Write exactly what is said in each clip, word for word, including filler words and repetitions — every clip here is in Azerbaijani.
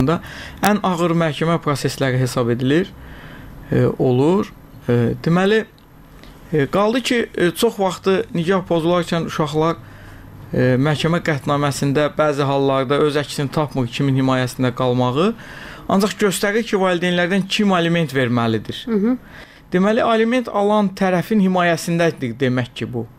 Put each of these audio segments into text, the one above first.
ən ağır məhkəmə prosesləri hesab edilir, e, olur. E, deməli, e, qaldı ki, e, çox vaxtı nikah pozularkən uşaqlar e, məhkəmə qətnaməsində bəzi hallarda öz əksini tapmır kimin himayəsində qalmağı, ancaq göstərir ki, valideynlərdən kim aliment verməlidir. Hı -hı. Deməli, aliment alan tərəfin himayəsindədir demək ki, bu.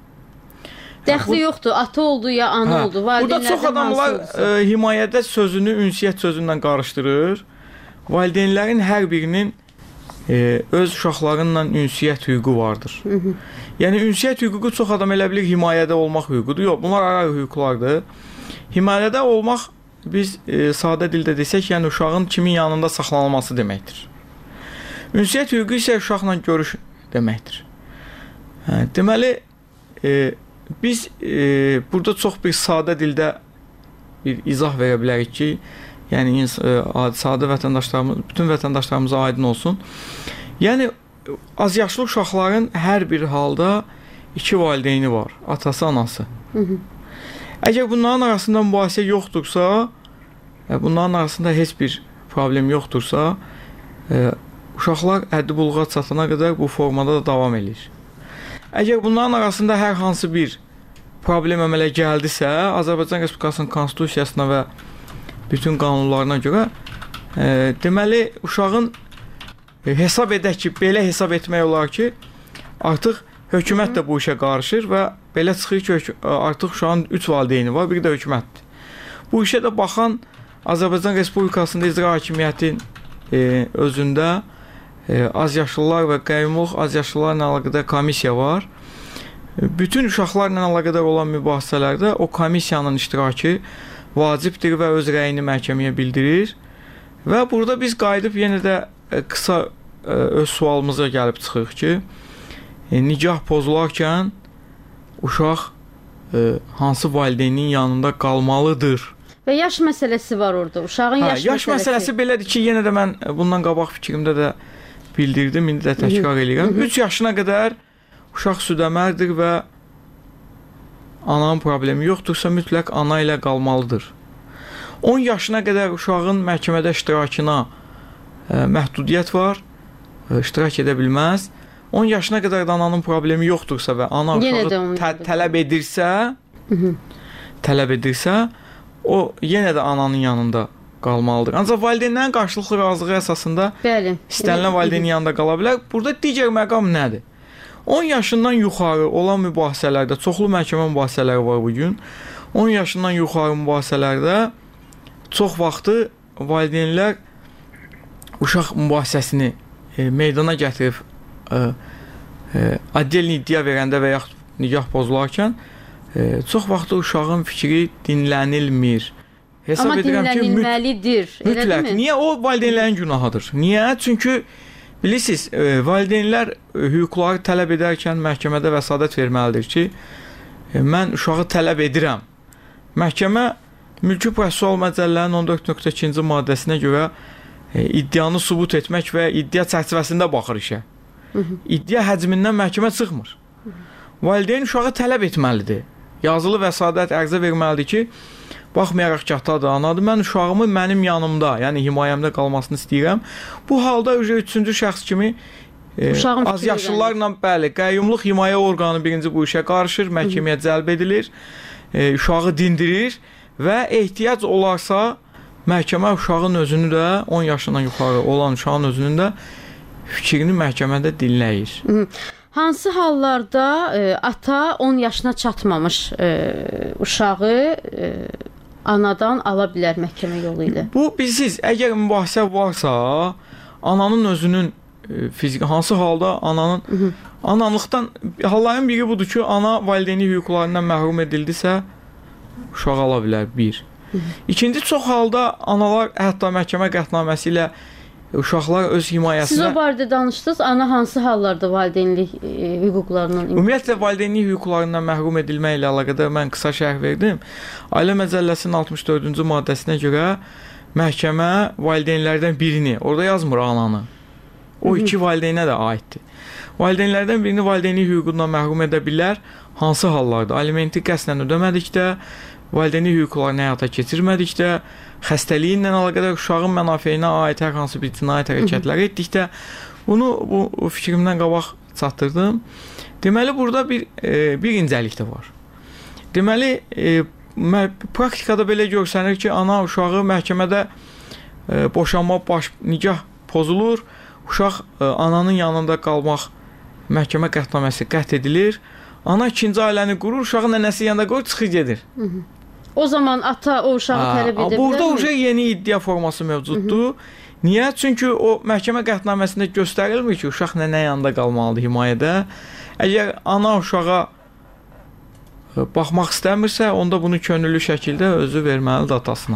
Dəxli yoxdur, ata oldu ya ana hə, oldu. Burada çox adamlar e, himayədə sözünü ünsiyyət sözündən qarışdırır. Valideynlərin hər birinin e, öz uşaqlarınla ünsiyyət hüququ vardır. Hı -hı. Yəni, ünsiyyət hüququ çox adam elə bilir himayədə olmaq hüququdur. Yox, bunlar ayrı hüquqlardır. Himayədə olmaq, biz e, sadə dildə desək, yəni uşağın kimin yanında saxlanılması deməkdir. Ünsiyyət hüququ isə uşaqla görüş deməkdir. Hə, deməli, e, biz e, burada çox bir sadə dildə bir izah verə bilərik ki, yəni e, sadə vətəndaşlarımız, bütün vətəndaşlarımıza aydın olsun. Yəni, az yaşlı uşaqların hər bir halda iki valideyni var, atası, anası. Hı -hı. Əgər bunların arasında mübahisə yoxdursa, bunların arasında heç bir problem yoxdursa, e, uşaqlar həddi buluğa çatana qədər bu formada da davam edir. Əgər bunların arasında hər hansı bir problem əmələ gəldisə, Azərbaycan Respublikasının konstitusiyasına və bütün qanunlarına görə e, deməli, uşağın e, hesab edək ki, belə hesab etmək olar ki, artıq hökumət də bu işə qarışır və belə çıxır ki, artıq uşağın üç valideyni var, biri də hökumətdir. Bu işə də baxan Azərbaycan Respublikasında icra hakimiyyətin e, özündə e, azyaşlılar və qəyyumluq azyaşlılarla əlaqədar komissiya var. Bütün uşaqlarla əlaqədar olan mübahisələrdə o komissiyanın iştirakı vacibdir və öz rəyini məhkəməyə bildirir. Və burada biz qayıdıb yenə də e, qısa e, öz sualımıza gəlib çıxırıq ki, e, nikah pozularkən uşaq e, hansı valideynin yanında qalmalıdır? Və yaş məsələsi var orada, uşağın hə, yaş, yaş məsələsi. Yaş məsələsi belədir ki, yenə də mən bundan qabaq fikrimdə də bildirdim, indi də təkrar edirəm. üç yaşına qədər uşaq südəmərdir və ananın problemi yoxdursa, mütləq ana ilə qalmalıdır. on yaşına qədər uşağın məhkəmədə iştirakına e, məhdudiyyət var, e, iştirak edə bilməz. on yaşına qədər də ananın problemi yoxdursa və ana uşağı tə tələb edirsə, Hı -hı. tələb edirsə, o yenə də ananın yanında qalmalıdır. Ancaq valideynlərin qarşılıqlı razılığı əsasında Bəli. istənilən valideynin yanında qala bilər. Burada digər məqam nədir? on yaşından yuxarı olan mübahisələrdə, çoxlu məhkəmə mübahisələri var bugün. on yaşından yuxarı mübahisələrdə çox vaxtı valideynlər uşaq mübahisəsini e, meydana gətirib e, e, addelini iddia verəndə və yaxud nikah pozularkən e, çox vaxtı uşağın fikri dinlənilmir. Hesab Amma dinlənilməlidir. Mütləq. Niyə? O valideynlərin günahıdır. Niyə? Çünki bilirsiniz, e, valideynlər e, hüquqları tələb edərkən məhkəmədə vəsadət verməlidir ki, e, mən uşağı tələb edirəm. Məhkəmə Mülki Prosessual Məcəllənin on dörd nöqtə ikinci maddəsinə görə e, iddianı sübut etmək və iddia çərçivəsində baxır işə. Hı -hı. İddia həcmindən məhkəmə çıxmır. Hı -hı. Valideyn uşağı tələb etməlidir. Yazılı vəsadət ərizə verməlidir ki, baxmayaraq ki, atadır, anadır, mən uşağımı mənim yanımda, yəni himayəmdə qalmasını istəyirəm. Bu halda üçüncü şəxs kimi e, az yaşlılarla, bəli, qəyyumluq himayə orqanı birinci bu işə qarışır, məhkəməyə cəlb edilir, e, uşağı dindirir və ehtiyac olarsa məhkəmə uşağın özünü də, on yaşından yuxarı olan uşağın özünün də fikrini məhkəmədə dinləyir. Hı -hı. Hansı hallarda e, ata on yaşına çatmamış e, uşağı e, anadan ala bilər məhkəmə yolu ilə? Bu, bilirsiniz, əgər mübahisə varsa, ananın özünün e, fiziki, hansı halda ananın, Hı -hı. analıqdan, halların biri budur ki, ana valideyni hüquqlarından məhrum edildisə, uşağı ala bilər, bir. Hı -hı. İkinci, çox halda analar hətta məhkəmə qətnaməsi ilə uşaqlar öz himayəsinə... Siz o barədə danışdınız, ana hansı hallarda valideynlik e, hüquqlarından... Ümumiyyətlə, valideynlik hüquqlarından məhrum edilmək ilə əlaqədar mən qısa şərh verdim. Ailə Məcəlləsinin altmış dördüncü maddəsinə görə məhkəmə valideynlərdən birini, orada yazmır ananı, o iki valideynə də aiddir. Valideynlərdən birini valideynlik hüququndan məhrum edə bilər. Hansı hallarda? Alimenti qəsdən ödəmədikdə valideynlik hüquqlarını həyata keçirmədikdə, xəstəliyi ilə əlaqədar uşağın mənafeyinə aid hər hansı bir cinayət hərəkətləri etdikdə, bunu bu fikrimdən qabaq çatdırdım. Deməli, burada bir, e, bir incəlik də var. Deməli, e, praktikada belə görsənir ki, ana uşağı məhkəmədə e, boşanma baş, nikah pozulur, uşaq e, ananın yanında qalmaq məhkəmə qətnaməsi qət edilir. Ana ikinci ailəni qurur, uşağı nənəsi yanında qoyur, çıxır gedir. Hı -hı. O zaman ata o uşağı ha, tələb edə bilər. Burada uşaq yeni iddia forması mövcuddur. Hı -hı. Niyə? Çünki o məhkəmə qətnaməsində göstərilmir ki, uşaq nənə yanında qalmalıdır himayədə. Əgər ana uşağa baxmaq istəmirsə, onda bunu könüllü şəkildə özü verməlidir atasına.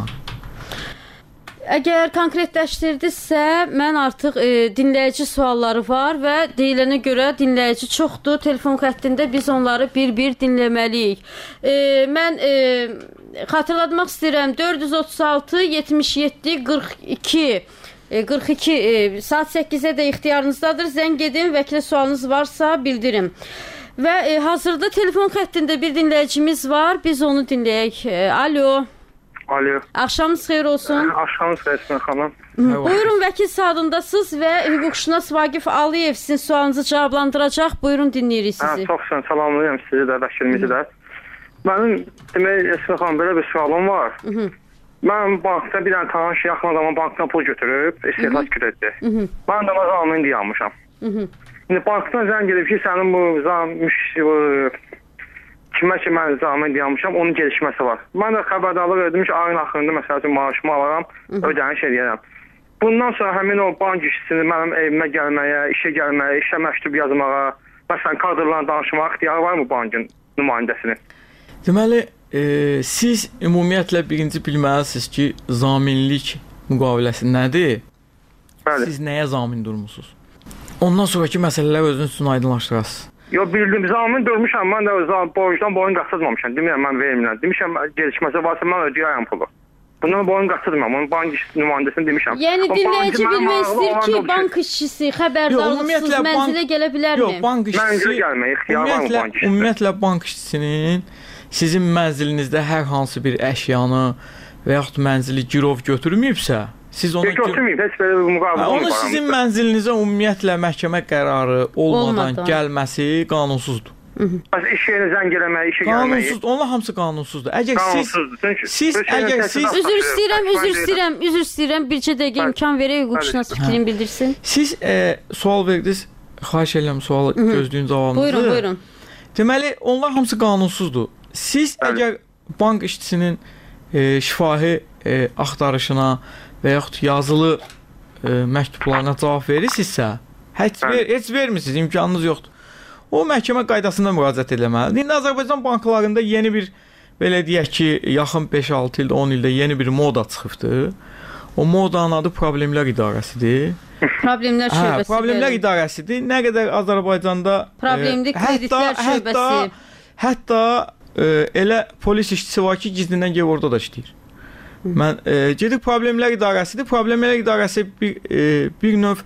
Əgər konkretləşdirdinizsə, mən artıq e, dinləyici sualları var və deyilənə görə dinləyici çoxdur. Telefon xəttində biz onları bir-bir dinləməliyik. E, mən e, xatırlatmaq istəyirəm, dörd yüz otuz altı yetmiş yeddi qırx iki qırx iki e, saat səkkizə də ixtiyarınızdadır. Zəng edin, vəkilə sualınız varsa bildirin. Və e, hazırda telefon xəttində bir dinləyicimiz var. Biz onu dinləyək. E, alo. Alo. Axşamınız xeyir olsun. Axşamınız xeyir olsun xanım. Buyurun, vəkil saatındasınız və hüquqşünas Vaqif Aliyev sizin sualınızı cavablandıracaq. Buyurun, dinləyirik sizi. Hə, çox sağ olun. Salamlayıram sizi də, vəkilimizi də. Mənim demək, Esra xanım, belə bir sualım var. Hı -hı. Mən bankda bir dənə tanış yaxın adamın bankdan pul götürüb, istehlak krediti. Mən də zamin dayanmışam. İndi bankdan zəng edib ki, sənin bu zamin kimə ki mən zamin dayanmışam, onun gelişməsi var. Mən də xəbərdarlıq verdim ki, ayın axırında məsəl üçün maaşımı alaram, ödəniş edərəm. Bundan sonra həmin o bank işçisini mənim evimə gəlməyə, işə gəlməyə, işə məktub yazmağa, məsələn, kadrlarla danışmağa ixtiyarı var mı bankın nümayəndəsinin? Deməli, e, siz ümumiyyətlə birinci bilməlisiniz ki, zaminlik müqaviləsi nədir? Bəli. Siz nəyə zamin durmusunuz? Ondan sonraki məsələlər özünüz üçün aydınlaşdırasınız. Yox, bildim, zamin durmuşam, mən də borcdan boyun qaçırmamışam. Demirəm, mən vermirəm. Demişəm, gelişməsi varsa mən ödəyərəm pulu. Bundan boyun qaçırmam, onun bank nümayəndəsini demişəm. Yəni, dinləyici bilmək istəyir ki, bank işçisi xəbərdarlıqsız mənzilə gələ bilərmi? Yox, bank işçisi... Mənzilə gəlmək, ixtiyar var mı bank işçisi? Ümumiyyətlə, bank işçisinin sizin mənzilinizdə hər hansı bir əşyanı və yaxud mənzili girov götürməyibsə, siz onu... Götürməyib, heç belə bir müqavilə olmayıb. Onu sizin mənzilinizə ümumiyyətlə məhkəmə qərarı olmadan, olmadan. gəlməsi qanunsuzdur. İş yerinə zəng eləmək, işə gəlmək. Qanunsuzdur, onlar hamısı qanunsuzdur. Əgər siz... Siz, əgər siz... Üzr istəyirəm, üzr istəyirəm, üzr istəyirəm. Bircə dəqiqə imkan verək, hüquqşünas fikrini bildirsin. Siz sual verdiniz, xahiş edirəm sualı gözləyin cavabınızı. Buyurun, buyurun. Deməli, onlar hamısı qanunsuzdur. Siz əgər bank işçisinin şifahi axtarışına və yaxud yazılı məktublarına cavab verirsinizsə, heç vermirsiniz, imkanınız yoxdur. O məhkəmə qaydasında müraciət eləməlidir. İndi Azərbaycan banklarında yeni bir, belə deyək ki, yaxın beş altı ildə, on ildə yeni bir moda çıxıbdır. O modanın adı Problemlər İdarəsidir. Problemlər şöbəsi. Hə, Problemlər İdarəsidir. Nə qədər Azərbaycanda... Problemli kreditlər şöbəsi. Hətta e, elə polis işçisi var ki, gizlindən gəlib orada da işləyir. Mən e, gedib Problemlər İdarəsidir. Problemlər İdarəsi bir, e, bir növ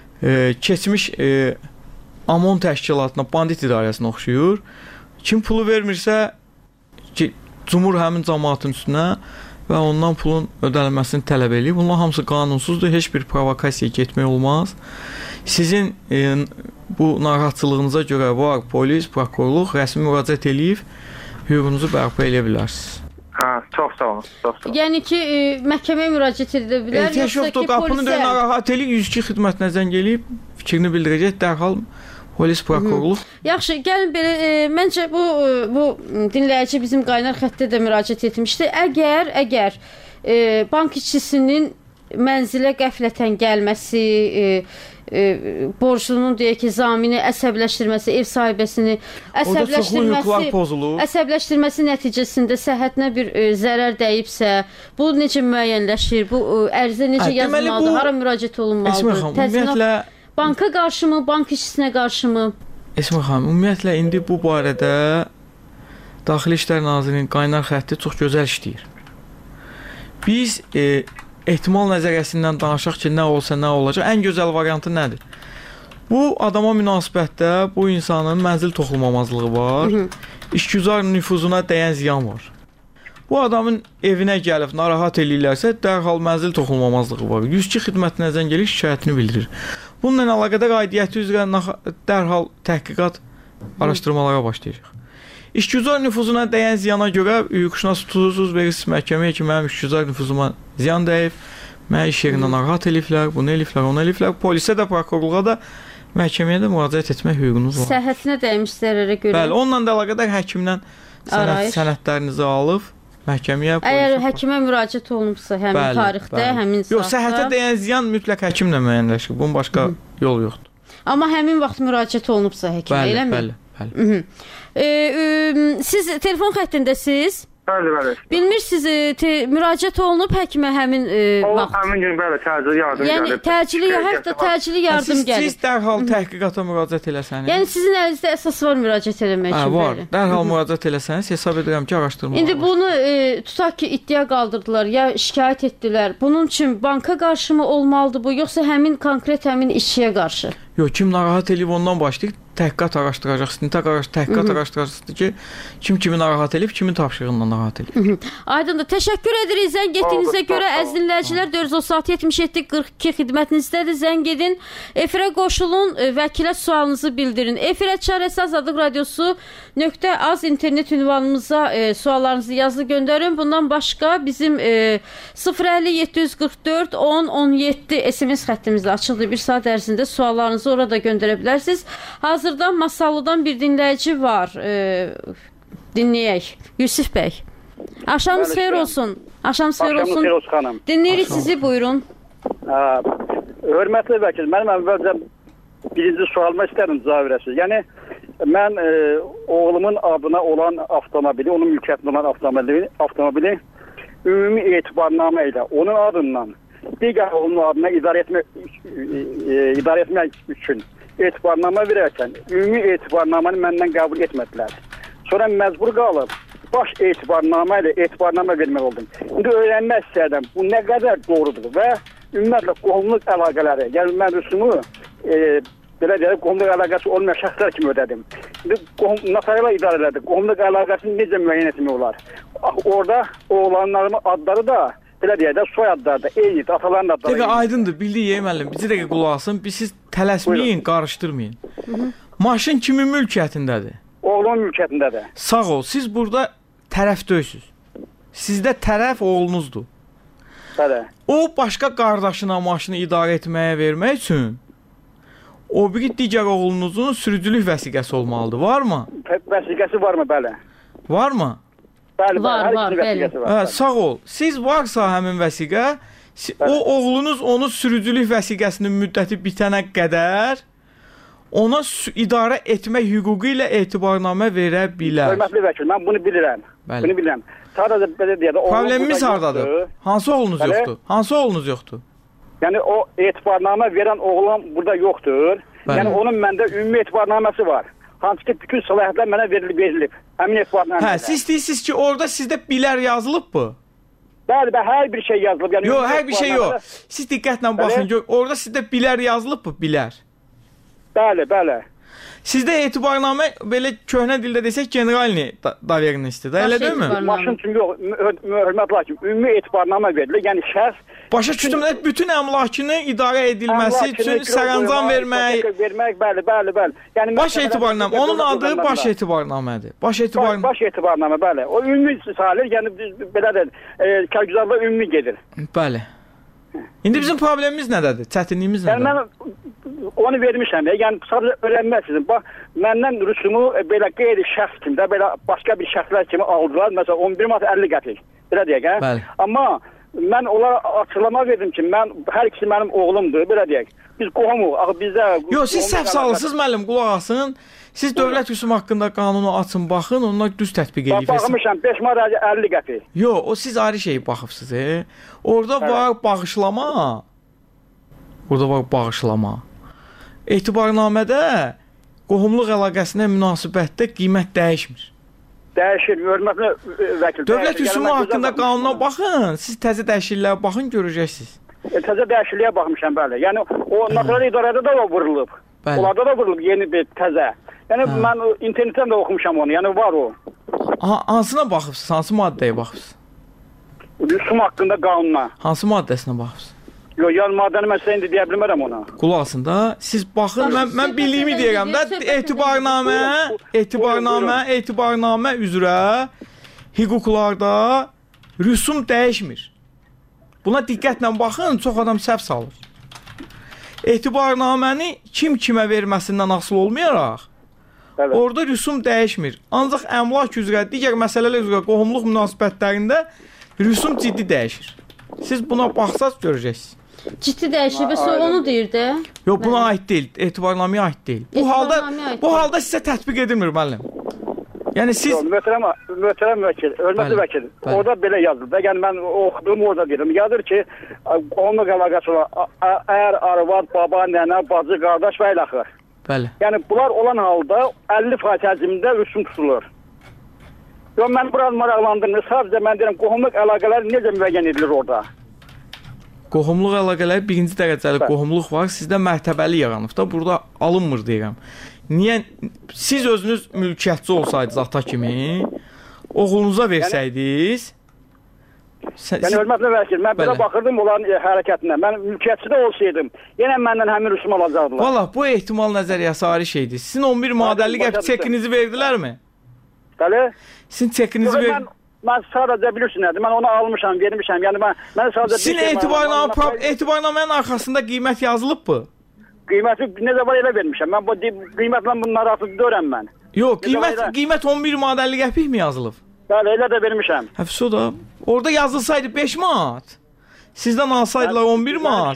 e, keçmiş... E, Amon təşkilatına, bandit idarəsinə oxşuyur. Kim pulu vermirsə, ki, cumhur həmin cəmaatın üstünə və ondan pulun ödənilməsini tələb edir. Bunlar hamısı qanunsuzdur, heç bir provokasiya getmək olmaz. Sizin e, bu narahatçılığınıza görə var polis, prokurorluq rəsmi müraciət eləyib, hüququnuzu bərpa eləyə bilərsiniz. Hə, çox sağ olun, çox sağ olun. Yəni ki, e, məhkəməyə müraciət edə bilər, e, yoxsa ki, qapını da narahat eləyib, yüz iki xidmətinə zəng eləyib, fikrini bildirəcək, dərhal polis, prokurorluq. Yaxşı, gəlin belə, e, məncə bu bu dinləyici bizim qaynar xəttə də müraciət etmişdi. Əgər, əgər e, bank işçisinin mənzilə qəflətən gəlməsi, e, e, borclunun deyək ki, zamini əsəbləşdirməsi, ev sahibəsini əsəbləşdirməsi, əsəbləşdirməsi nəticəsində səhhətinə bir e, zərər dəyibsə, bu necə müəyyənləşir? Bu e, ərizə necə hə, yazılmalıdır? Hara müraciət olunmalıdır? Ümumiyyətlə banka qarşı mı, bank işçisinə qarşı mı? Esma xanım, ümumiyyətlə indi bu barədə Daxili İşlər Nazirinin qaynar xətti çox gözəl işləyir. Biz e, ehtimal nəzəriyyəsindən danışaq ki, nə olsa nə olacaq, ən gözəl variantı nədir? Bu adama münasibətdə bu insanın mənzil toxunmamazlığı var, Hı -hı. işgüzar nüfuzuna dəyən ziyan var. Bu adamın evinə gəlib narahat eləyirlərsə, dərhal mənzil toxunulmamazlığı var. yüz iki xidmətinə zəng gəlir, şikayətini bildirir. Bununla əlaqədar aidiyyəti üzrə dərhal təhqiqat araşdırmalara başlayacaq. İşgüzar nüfuzuna dəyən ziyana görə hüquqşünas tutursuz verirsiniz məhkəməyə ki, mənim işgüzar nüfuzuma ziyan dəyib, mənə iş yerində narahat eliflər, bunu eliflər, onu eliflər. Polisə də, prokurorluğa da, məhkəməyə də müraciət etmək hüququnuz var. Səhhətinə dəymiş zərərə görə. Bəli, onunla da əlaqədar həkimdən sənəd, sənədlərinizi alıb, məhkəməyə, polisə... Əgər həkimə müraciət olunubsa həmin bəli, tarixdə, bəli. həmin saatda... Yox, səhhətə dəyən ziyan mütləq həkimlə müəyyənləşir. Bunun başqa Hı. yol yoxdur. Amma həmin vaxt müraciət olunubsa həkimə, eləmi? Bəli, bəli, bəli. E, e, siz telefon xəttindəsiz? Bəli, bəli. Bilmirsiniz, te, müraciət olunub həkimə həmin e, vaxt. Həmin gün bəli, təcili yardım yəni, gəlib. Təcili, hətta təcili yardım siz, gəlib. Siz dərhal təhqiqata müraciət eləsəniz. Yəni sizin əlinizdə əsas var müraciət eləmək üçün. Hə, var. Bəli. Dərhal müraciət eləsəniz, hesab edirəm ki, araşdırma. İndi bunu e, tutaq ki, iddia qaldırdılar, ya şikayət etdilər. Bunun üçün banka qarşı mı olmalıdır bu, yoxsa həmin konkret həmin işçiyə qarşı? Yox, kim narahat eləyib ondan başlayıb təhqiqat araşdıracaq, istintaq təhqiqat araşdıracaqdır ki, kim kimi narahat eləyib, kimin tapşırığından narahat eləyib. Aydındır. Təşəkkür edirik zəng etdiyinizə görə. Əziz dinləyicilər, dörd yüz otuz altı yetmiş yeddi qırx iki xidmətinizdədir. Zəng edin. Efirə qoşulun, vəkilə sualınızı bildirin. Efirə Çarəsi Azadlıq Radiosu nöqtə az internet ünvanımıza e, suallarınızı yazılı göndərin. Bundan başqa bizim e, sıfır əlli yeddi yüz qırx dörd on on yeddi S M S xəttimizdə açıldı. Bir saat ərzində suallarınızı orada göndərə bilərsiniz. Hazırda Masallıdan bir dinləyici var. E, dinləyək. Yusif bəy. Axşamınız xeyir olsun. Axşamınız xeyir olsun. Xeyir olsun xanım. Dinləyirik sizi, buyurun. Aa, hörmətli vəkil, mənim əvvəlcə birinci sualıma istərdim cavab verəsiniz. Yəni, mən e, oğlumun adına olan avtomobili, onun mülkiyyətində olan avtomobili, avtomobili ümumi etibarnamə ilə onun adından digər oğlunun adına idarə etmək, e, idarə etmək üçün etibarnamə verərkən ümumi etibarnamanı məndən qəbul etmədilər. Sonra məcbur qalıb baş etibarnamə ilə etibarnamə vermək oldum. İndi öyrənmək istəyirəm, bu nə qədər doğrudur və ümumiyyətlə qohumluq əlaqələri, yəni mən rüsumu e, belə deyək, qohumluq əlaqəsi olmayan şəxslər kimi ödədim. İndi qohum, notarial idarələrdə qohumluq əlaqəsini necə müəyyən etmək olar? Orada oğlanlarımın adları da belə deyək də soyadları da eynidir, ataların adları. Dəqiqə aydındır, bildiyi müəllim, bizi dəqiqə qulaq asın, biz siz tələsməyin, Buyurun. qarışdırmayın. Hı -hı. Maşın kimin mülkiyyətindədir? Oğlumun mülkiyyətindədir. Sağ ol, siz burada tərəf döysüz. Sizdə tərəf oğlunuzdur. Bəli. O başqa qardaşına maşını idarə etməyə vermək üçün o biri digər oğlunuzun sürücülük vəsiqəsi olmalıdır. Varmı? Vəsiqəsi varmı? Bəli. Varmı? Bəli, var, bəli. var, bəli. Var, hə, sağ ol. Siz varsa həmin vəsiqə, o oğlunuz onu sürücülük vəsiqəsinin müddəti bitənə qədər ona idarə etmək hüququ ilə etibarnamə verə bilər. Hörmətli vəkil, mən bunu bilirəm. Bəli. Bunu bilirəm. Sadəcə belə deyək də, problemimiz hardadır? Hansı oğlunuz Bəli? yoxdur? Hansı oğlunuz yoxdur? Yəni o etibarnamə verən oğlan burada yoxdur. Bəli. Yəni onun məndə ümumi etibarnaməsi var. Hansı ki bütün səlahiyyətlər mənə verilib, verilib. Həmin etibarnamədə. Hə, siz istəyirsiniz ki, orada sizdə bilər yazılıb mı? Bəli, bəli, hər bir şey yazılıb. Yəni yox, hər bir şey yox. Siz diqqətlə baxın, gör, orada sizdə bilər yazılıb mı? Bilər. Bəli, bəli. Sizdə etibarnamə belə köhnə dildə desək generalni dovernistidir, da elə deyilmi? Maşın üçün yox, hörmətli hakim, ümumi etibarnamə verilir. Yəni şəxs başa düşdüm, bütün əmlakını idarə edilməsi üçün sərəncam vermək, vermək, bəli, bəli, bəli. Yəni baş etibarnamə, onun adı baş etibarnamədir. Baş etibarnamə. Baş etibarnamə, bəli. O ümumi sayılır, yəni belə də kərgüzarda ümumi gedir. Bəli. İndi bizim problemimiz nədədir? Çətinliyimiz nədədir? Yəni mən onu vermişəm. Yəni sadəcə öyrənməksiniz. Bax, məndən rüsumu belə qeyri-şəxs kimi də belə başqa bir şəxslər kimi aldılar. Məsələn on bir manat əlli qəpik. Belə deyək, hə? Bəli. Amma mən onlara açıqlama verdim ki, mən hər ikisi mənim oğlumdur, belə deyək. Biz qohumuq, axı bizdə yox, siz səhv salırsınız müəllim, qulaq asın. Siz dövlət rüsumu haqqında qanunu açın, baxın, onunla düz tətbiq edin. Baxmışam, beş manat əlli qəpik. Yox, o siz ayrı şey baxıbsınız. E? Orada evet. var bağışlama. Orada var bağışlama. Etibarnamədə qohumluq əlaqəsinə münasibətdə qiymət dəyişmir. Dəyişir, hörmətli vəkil. Dövlət rüsumu haqqında qanuna baxın, siz təzə dəyişikliklərə baxın, görəcəksiniz. E, təzə dəyişikliyə baxmışam, bəli. Yəni o notarial idarədə də o vurulub. Bəli. Onlarda da vurulub yeni bir təzə. Yəni hə. Mən internetdən də oxumuşam onu, yəni var o. Ha, hansına baxıbsınız? Hansı maddəyə baxıbsınız? Rüsum haqqında qanuna. Hansı maddəsinə baxıbsınız? Yox, yan maddəni mən sizə indi deyə bilmərəm ona. Qulaqsında siz baxın, mən mən bildiyimi deyirəm də, etibarnamə, etibarnamə, etibarnamə üzrə hüquqlarda rüsum dəyişmir. Buna diqqətlə baxın, çox adam səhv salır. Etibarnaməni kim kimə verməsindən asılı olmayaraq, evet, orada rüsum dəyişmir. Ancaq əmlak üzrə, digər məsələlər üzrə qohumluq münasibətlərində rüsum ciddi dəyişir. Siz buna baxsaz görəcəksiniz. Ciddi dəyişir və onu deyir də. Yox, buna aid deyil, etibarnamaya aid deyil. Bu halda bu halda sizə tətbiq edilmir müəllim. Yəni siz Yox, möhtərəm, möhtərəm vəkil, hörmətli vəkil. Orada belə yazılır. Yəni mən oxuduğum orada deyirəm. Yazır ki, qohumluq əlaqəsi olan əgər arvad, baba, nənə, bacı, qardaş və ilə axır. Bəli. Yəni bunlar olan halda əlli faiz həcmində rüsum tutulur. Yox, mən biraz maraqlandırmır. Sadəcə mən deyirəm, qohumluq əlaqələri necə müəyyən edilir orada? Qohumluq əlaqələri birinci dərəcəli Bə. qohumluq var. Sizdə mərtəbəli yaranıb da, burada alınmır deyirəm. Niyə? Siz özünüz mülkiyyətçi olsaydınız ata kimi, oğlunuza versəydiniz... Sən, yəni, hörmətli vəkil, mən belə baxırdım onların e, hərəkətinə. Mən mülkiyyətçi də olsaydım, yenə məndən həmin rüsum alacaqdılar. Valla, bu ehtimal nəzəriyyəsi ayrı şeydir. Sizin on bir madəlli qəpik çekinizi verdilərmi? Bəli. Sizin çekinizi verdilərmi? Mən sadəcə bilirsin nədir, mən onu almışam, vermişəm. Yəni mən, mən sadəcə... Sizin etibarnamə, etibarnamənin arxasında qiymət yazılıbmı? Qiyməti necə var elə vermişəm. Mən bu qiymətlə bunları artıq görəm mən. Yox, qiymət, qiymət on bir madəlli qəpik mi yazılıb? Bəli, elə də vermişəm. Həfsə o da, orada yazılsaydı beş manat. Sizdən alsaydılar on bir manat.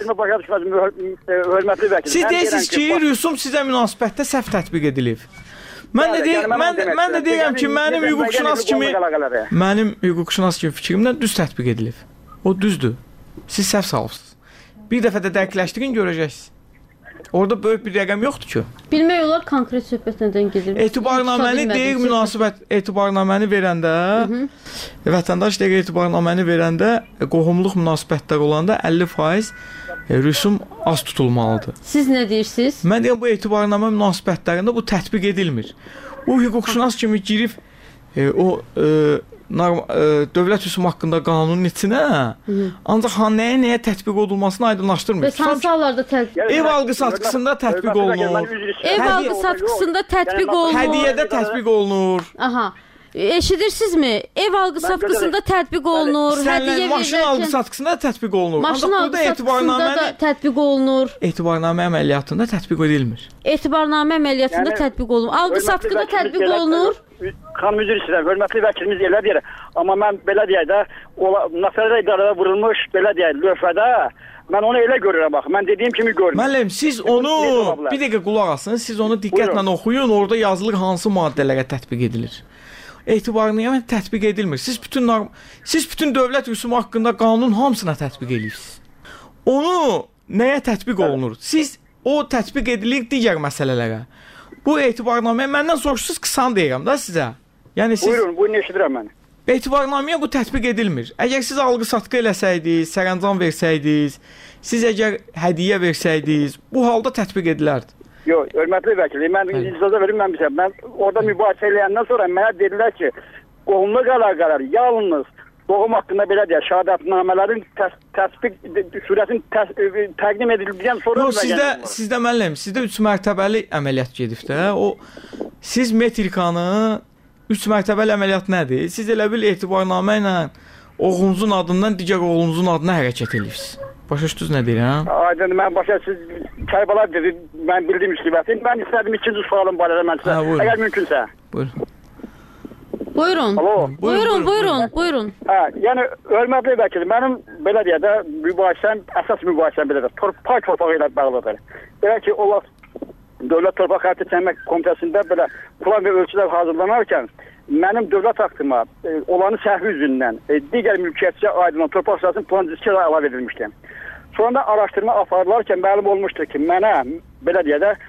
Hörmətli vəkil. Siz deyirsiniz ki, rüsum sizə münasibətdə səhv tətbiq edilib. Mən də deyirəm, mən, mən də deyirəm ki, mənim hüquqşünas kimi mənim hüquqşünas kimi fikrimdən düz tətbiq edilib. O düzdür. Siz səhv salıbsınız. Bir dəfə də dəqiqləşdirin, görəcəksiniz. Orada böyük bir rəqəm yoxdur ki. Bilmək olar konkret söhbət nədən gedir? Etibarnaməni deyir, münasibət etibarnaməni verəndə, vətəndaş deyir, etibarnaməni verəndə qohumluq münasibətlər olanda əlli faiz rüsum az tutulmalıdır. Siz nə deyirsiniz? Mən deyirəm, bu etibarnamə münasibətlərində bu tətbiq edilmir. O hüquqşünas kimi girib e, o e, norm, e, dövlət rüsum haqqında qanunun içinə, Hı. ancaq nəyə nəyə tətbiq olunmasını aydınlaşdırmır. Bəs hansı hallarda tətbiq? Ev alqı satqısında tətbiq olunur. Ev alqı satqısında tətbiq olunur. Hədiyyədə tətbiq olunur. Aha. Eşidirsinizmi? Ev alqı satqısında tətbiq olunur. Hədiyyə maşın alqı satqısında da tətbiq olunur. Maşın alqı satqısında da tətbiq olunur. Etibarnamə əməliyyatında tətbiq edilmir. Etibarnamə əməliyyatında yəni, tətbiq olunur. Alqı satqıda tətbiq olunur. Xanım üzr istəyirəm, hörmətli vəkilimiz elə deyir. Amma mən belə deyək də, nəfərə idarədə vurulmuş belə deyək, lövhədə mən onu elə görürəm bax. Mən dediyim kimi görürəm. Müəllim, siz onu bir dəqiqə qulaq asın. Siz onu diqqətlə Buyurun. oxuyun. Orada yazılır hansı maddələrə tətbiq edilir. Etibarnamə tətbiq edilmir. Siz bütün siz bütün dövlət rüsumu haqqında qanunun hamısına tətbiq edirsiniz. Onu nəyə tətbiq olunur? Siz o tətbiq edilir digər məsələlərə. Bu etibarnaməyə məndən soruşsunuz, qısan deyirəm da sizə. Yəni siz Buyurun, buyurun eşidirəm mən. Etibarnaməyə bu tətbiq edilmir. Əgər siz alqı-satqı eləsəydiniz, sərəncam versəydiniz, siz əgər hədiyyə versəydiniz, bu halda tətbiq edilərdi. Yox, hörmətli vəkil, mən icazə verim mən bizə. Mən orada mübahisə eləyəndən sonra mənə dedilər ki, qohumluq əlaqələri yalnız qohum haqqında belə deyək, şəhadətnamələrin təsbiq sürəsinin təqdim edildikdən sonra Yox, sizdə sizdə müəllim, sizdə üç mərtəbəli əməliyyat gedib də. O siz metrikanı üç mərtəbəli əməliyyat nədir? Siz elə bil etibarnamə ilə oğlunuzun adından digər oğlunuzun adına hərəkət edirsiniz. Başa düşdünüz nə deyirəm? Aydın, mən başa siz Kərbəla dedi, mən bildiyim istibəti. Mən istədim ikinci sualım barədə mən sizə, hə, əgər mümkünsə. Buyurun. Buyurun. Alo. Buyurun, buyurun, buyurun. Hə, yəni hörmətli vəkil, mənim belə deyə də mübahisəm, əsas mübahisəm belə də torpaq torpağı ilə bağlıdır. Belə ki, o vaxt Dövlət Torpaq Xəritə Çəkmək Komitəsində belə plan və ölçülər hazırlanarkən mənim dövlət haqqıma e, olanı səhvi üzündən e, digər mülkiyyətçiyə aid olan torpaq sahəsinin plan diski əlavə edilmişdi. Sonra da araşdırma aparılarkən məlum olmuşdur ki, mənə belə deyə də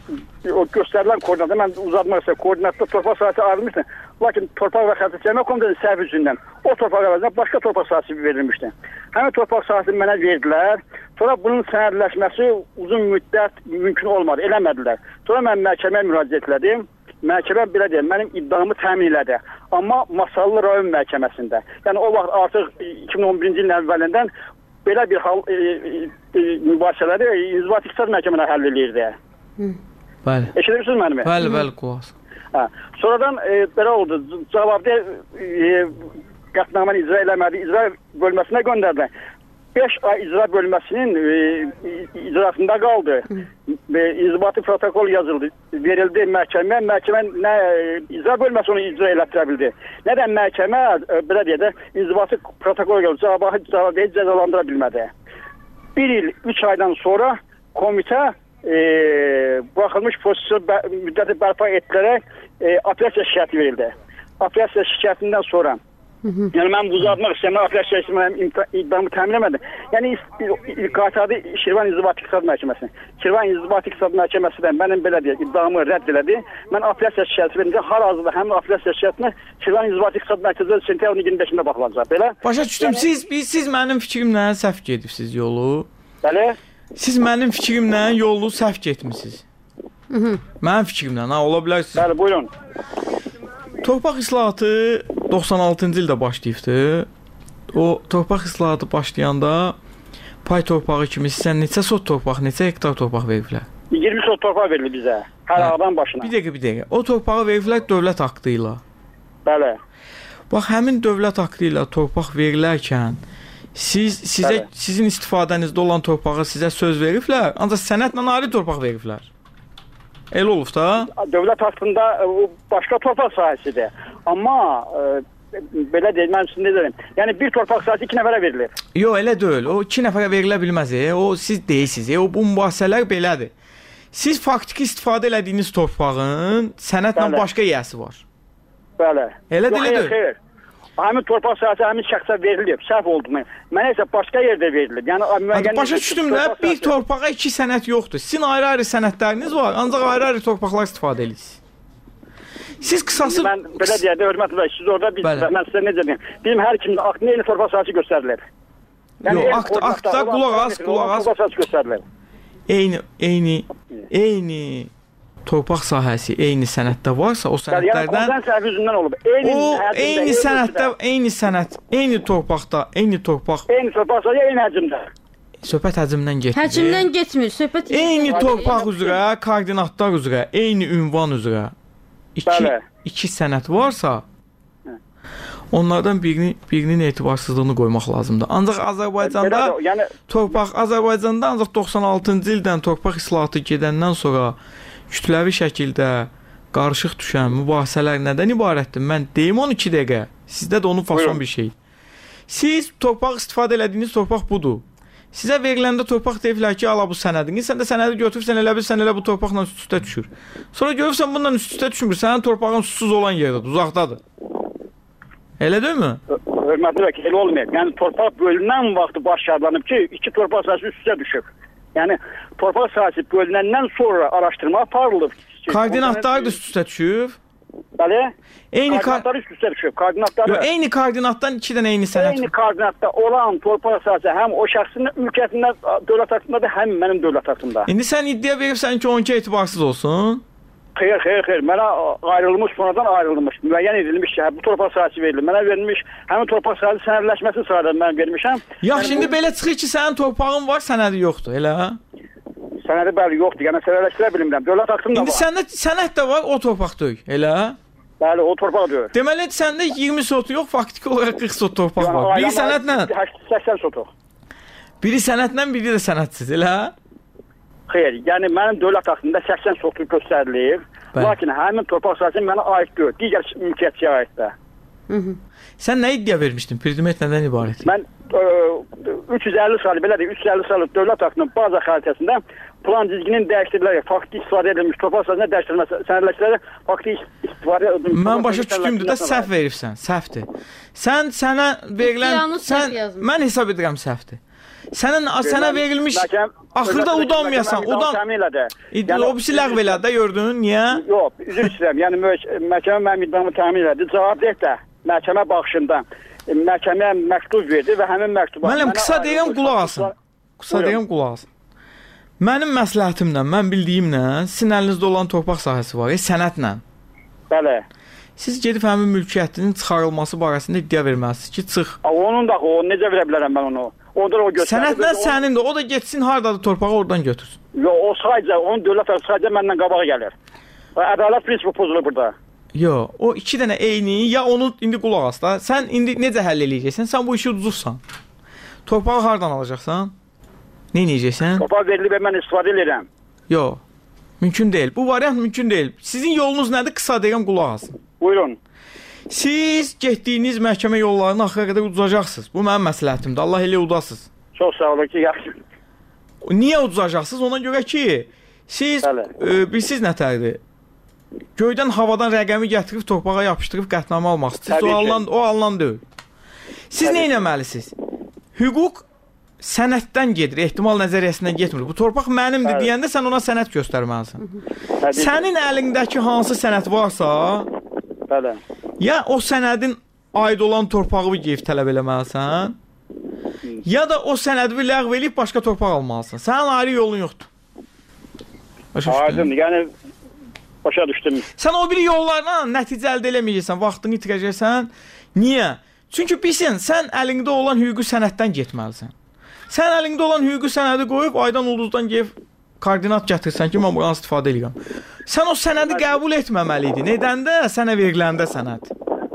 o göstərilən koordinatda mən uzatmaq istəyirəm, koordinatda torpaq sahəsi ayrılmışdı. Lakin Torpaq və Xəritə Çəkmək Komitəsinin səhvi üzündən o torpaq əvəzinə başqa torpaq sahəsi verilmişdi. Həmin torpaq sahəsini mənə verdilər. Sonra bunun sənədləşməsi uzun müddət mümkün olmadı, eləmədilər. Sonra mən məhkəməyə müraciət etdim. məhkəmə belə deyək, mənim iddiamı təmin elədi. Amma Masallı rayon məhkəməsində. Yəni o vaxt artıq iki min on birinci ilin əvvəlindən belə bir hal e, e, mübahisələri İnzibati İqtisad Məhkəməsinə həll eləyirdi. Bəli. Eşidirsiniz mənimi? Bəli, bəli, qulaq. Hə. Sonradan e, belə oldu. Cavabda e, qətnaməni icra eləmədi, icra bölməsinə göndərdi. beş ay icra bölməsinin e, icrasında qaldı. E, İnzibati protokol yazıldı, verildi məhkəmə. Məhkəmə nə icra bölməsi onu icra elətdirə bildi. Nə də məhkəmə e, belə deyə də inzibati protokol yazıldı, cavabı cavabı cəzalandıra bilmədi. Bir il, üç aydan sonra komitə e, buraxılmış pozisiyon müddəti bərpa edilərək e, apellyasiya şikayəti verildi. Apellyasiya şikayətindən sonra yəni mən uzatmaq istəyirəm, apellyasiya şikayətimi iddiamı təmin etmədim. Yəni qaytardı Şirvan İnzibati İqtisad Məhkəməsi. Şirvan İnzibati İqtisad Məhkəməsi də mənim belə deyək iddiamı rədd elədi. Mən apellyasiya şikayəti verincə hal-hazırda həmin apellyasiya şikayətinə Şirvan İnzibati İqtisad Məhkəməsi sentyabrın iyirmi beşində baxılacaq. Belə. Başa düşdüm. Yəni, siz biz siz mənim fikrimlə səhv gedibsiz yolu. Bəli. Siz mənim fikrimlə yolu səhv getmisiniz. Mənim fikrimlə, ha, ola bilər siz. Bəli, buyurun. Torpaq islahatı doxsan altıncı ildə başlayıbdı. O torpaq islahatı başlayanda pay torpağı kimi sizə neçə sot torpaq, neçə hektar torpaq veriblər? iyirmi sot torpaq verilir bizə. Hər hə. Adam başına. Bir dəqiqə, bir dəqiqə. O torpağı veriblər dövlət aktı ilə. Bəli. Bax, həmin dövlət aktı ilə torpaq verilərkən siz sizə Bəli. Sizin istifadənizdə olan torpağı sizə söz veriblər, ancaq sənədlə ayrı torpaq veriblər. Elə olub da. Dövlət haqqında o başqa torpaq sahəsidir. Amma e, belə deyil, mən sizin deyirəm. Yəni bir torpaq sahəsi iki nəfərə verilir. Yox, elə deyil. O iki nəfərə verilə bilməz. E. O siz deyirsiniz. E. O bu mübahisələr belədir. Siz faktiki istifadə elədiyiniz torpağın sənədlə Bəli. Başqa yiyəsi var. Bəli. Elə deyil. Xeyr. Həmin torpaq sahəsi həmin şəxsə verilib, səhv oldu mu? Mənə isə başqa yerdə verilib. Yəni müəyyən başa düşdüm də, bir torpağa iki sənəd yoxdur. Sizin ayrı-ayrı sənədləriniz var, ancaq ayrı-ayrı torpaqlar istifadə edirsiniz. Siz qısası mən belə deyəndə hörmətli bəy, siz orada biz Bəli. Mən sizə necə deyim? Bizim hər kimdə aktın eyni torpaq sahəsi göstərilir. Yəni yox, akt aktda qulaq as, qulaq as. Torpaq sahəsi göstərilir. Eyni, eyni, eyni torpaq sahəsi eyni sənəddə varsa, o sənədlərdən yəni, o eyni sənəddə, eyni sənəd, eyni torpaqda, eyni torpaq, eyni torpaq sahəsi eyni həcmdə. Söhbət həcmdən getmir. Həcmdən getmir, söhbət eyni torpaq üzrə, koordinatlar üzrə, eyni ünvan üzrə iki, iki sənəd varsa, onlardan birini, birinin etibarsızlığını qoymaq lazımdır. Ancaq Azərbaycanda yəni, torpaq, Azərbaycanda ancaq doxsan altıncı ildən torpaq islahatı gedəndən sonra kütləvi şəkildə qarışıq düşən mübahisələr nədən ibarətdir? Mən deyim on iki dəqiqə. Sizdə də onun fason bir şey. Siz torpaq istifadə elədiyiniz torpaq budur. Sizə veriləndə torpaq deyirlər ki, ala bu sənədini. Sən də sənədi götürürsən, elə bilsən elə bu torpaqla üst-üstə düşür. Sonra görürsən bundan üst-üstə düşmür. Sənin torpağın susuz olan yerdədir, uzaqdadır. Elə deyilmi? Hörmətli vəkil, elə olmayıb. Yəni torpaq bölünən vaxtı başlanıb ki, iki torpaq sahəsi üst-üstə düşüb. Yəni torpaq sahəsi bölünəndən sonra araşdırma aparılıb. Koordinatlar da üst-üstə düşüb. Bəli. Eyni koordinatlar üst-üstə düşüb. Koordinatlar. Yox, eyni koordinatdan iki dənə eyni sənəd. Eyni koordinatda olan torpaq sahəsi həm o şəxsin mülkiyyətində, dövlət haqqında da, həm mənim dövlət haqqında. İndi sən iddia verirsən ki, on iki etibarsız olsun. Xeyr, xeyr, xeyr. Mənə ayrılmış, sonradan ayrılmış. Müəyyən edilmiş ki, bu torpaq sahəsi verilir. Mənə verilmiş, həmin torpaq sahəsi sənədləşməsi sayılır mən vermişəm. Yaxşı, indi belə çıxır ki, sənin torpağın var, sənədi yoxdur, elə? Sənədi bəli yoxdur. Yəni sənədləşdirə bilmirəm. Dövlət haqqında var. İndi səndə sənəd də var, o torpaq deyil, elə? Bəli, o torpaq deyil. Deməli, səndə iyirmi sot yox, faktiki olaraq qırx sot torpaq var. Biri sənədlə? səksən sotuq. Biri sənədlə, biri də sənədsiz, elə? Xeyr, yəni mənim dövlət haqqında səksən sotuq göstərilir. Bəli. Lakin həmin torpaq sahəsi mənə aid deyil, digər mülkiyyətçiyə aiddir. Sən nə iddia vermişdin? Predmet nədən ibarət? Mən ə, üç yüz əlli saylı, belə deyək, üç yüz əlli saylı dövlət haqqının baza xəritəsində plan cizginin dəyişdirilərək faktiki istifadə edilmiş torpaq sahəsində dəyişdirilməsi, sənədləşdirərək faktiki istifadə edilmiş. Mən başa düşdümdür də səhv veribsən, səhvdir. Sən sənə verilən, sən, mən hesab edirəm səhvdir. Sənin sənə verilmiş axırda udanmayasan, udan. Yəni o birisi ləğv elədi də, gördün? Niyə? Yox, üzr istəyirəm. Yəni məhkəmə mənim iddiamı təmin elədi. Cavab deyək də məhkəmə baxışında məhkəməyə məktub verdi və həmin məktuba Mənim qısa deyirəm, qulaq asın. Qısa deyirəm, qulaq asın. Mənim məsləhətimlə, mən bildiyimlə sizin əlinizdə olan torpaq sahəsi var, sənədlə. Bəli. Siz gedib həmin mülkiyyətinin çıxarılması barəsində iddia verməlisiniz ki, çıx. Onun da o necə verə bilərəm mən onu? Onda o göstərir. Sənədlər sənindir. O da getsin hardadır torpağı oradan götürsün. Yox, o sadəcə onun dövlət sadəcə məndən qabağa gəlir. Ədalət prinsipi pozulur burada. Yox, o iki dənə eyni, ya onu indi qulaq as da. Sən indi necə həll eləyəcəksən? Sən bu işi uduzursan. Torpağı hardan alacaqsan? Nə edəcəksən? Torpaq verilib və mən istifadə edirəm. Yox. Mümkün deyil. Bu variant mümkün deyil. Sizin yolunuz nədir? Qısa deyirəm, qulaq asın. Buyurun. Siz getdiyiniz məhkəmə yollarını axıra qədər uduzacaqsınız. Bu mənim məsləhətimdir. Allah elə udasınız. Çox sağ olun ki, yaxşı. Niyə uduzacaqsınız? Ona görə ki, siz e, bilsiz nətərdir? Göydən, havadan rəqəmi gətirib torpağa yapışdırıb qətnamə almaq istəyirsiniz. O alınan, o alınan deyil. Siz nə etməlisiniz? Hüquq sənəddən gedir, ehtimal nəzəriyyəsindən getmir. Bu torpaq mənimdir deyəndə sən ona sənəd göstərməlisən. Sənin əlindəki hansı sənəd varsa, bəli. Ya o sənədin aid olan torpağı geyib tələb eləməlisən, ya da o sənədi ləğv eləyib başqa torpaq almalısan. Sənin ayrı yolun yoxdur. Başa düşdün? Yəni başa düşdüm. Sən o bir yollarla nəticə əldə eləməyəcəksən, vaxtını itirəcəksən. Niyə? Çünki bilsin, sən əlində olan hüquqi sənəddən getməlisən. Sən əlində olan hüquqi sənədi qoyub aydan ulduzdan gəlib koordinat gətirsən ki, mən buradan istifadə edirəm. Sən o sənədi qəbul etməməliydin. Nedəndə? Sənə veriləndə sənəd.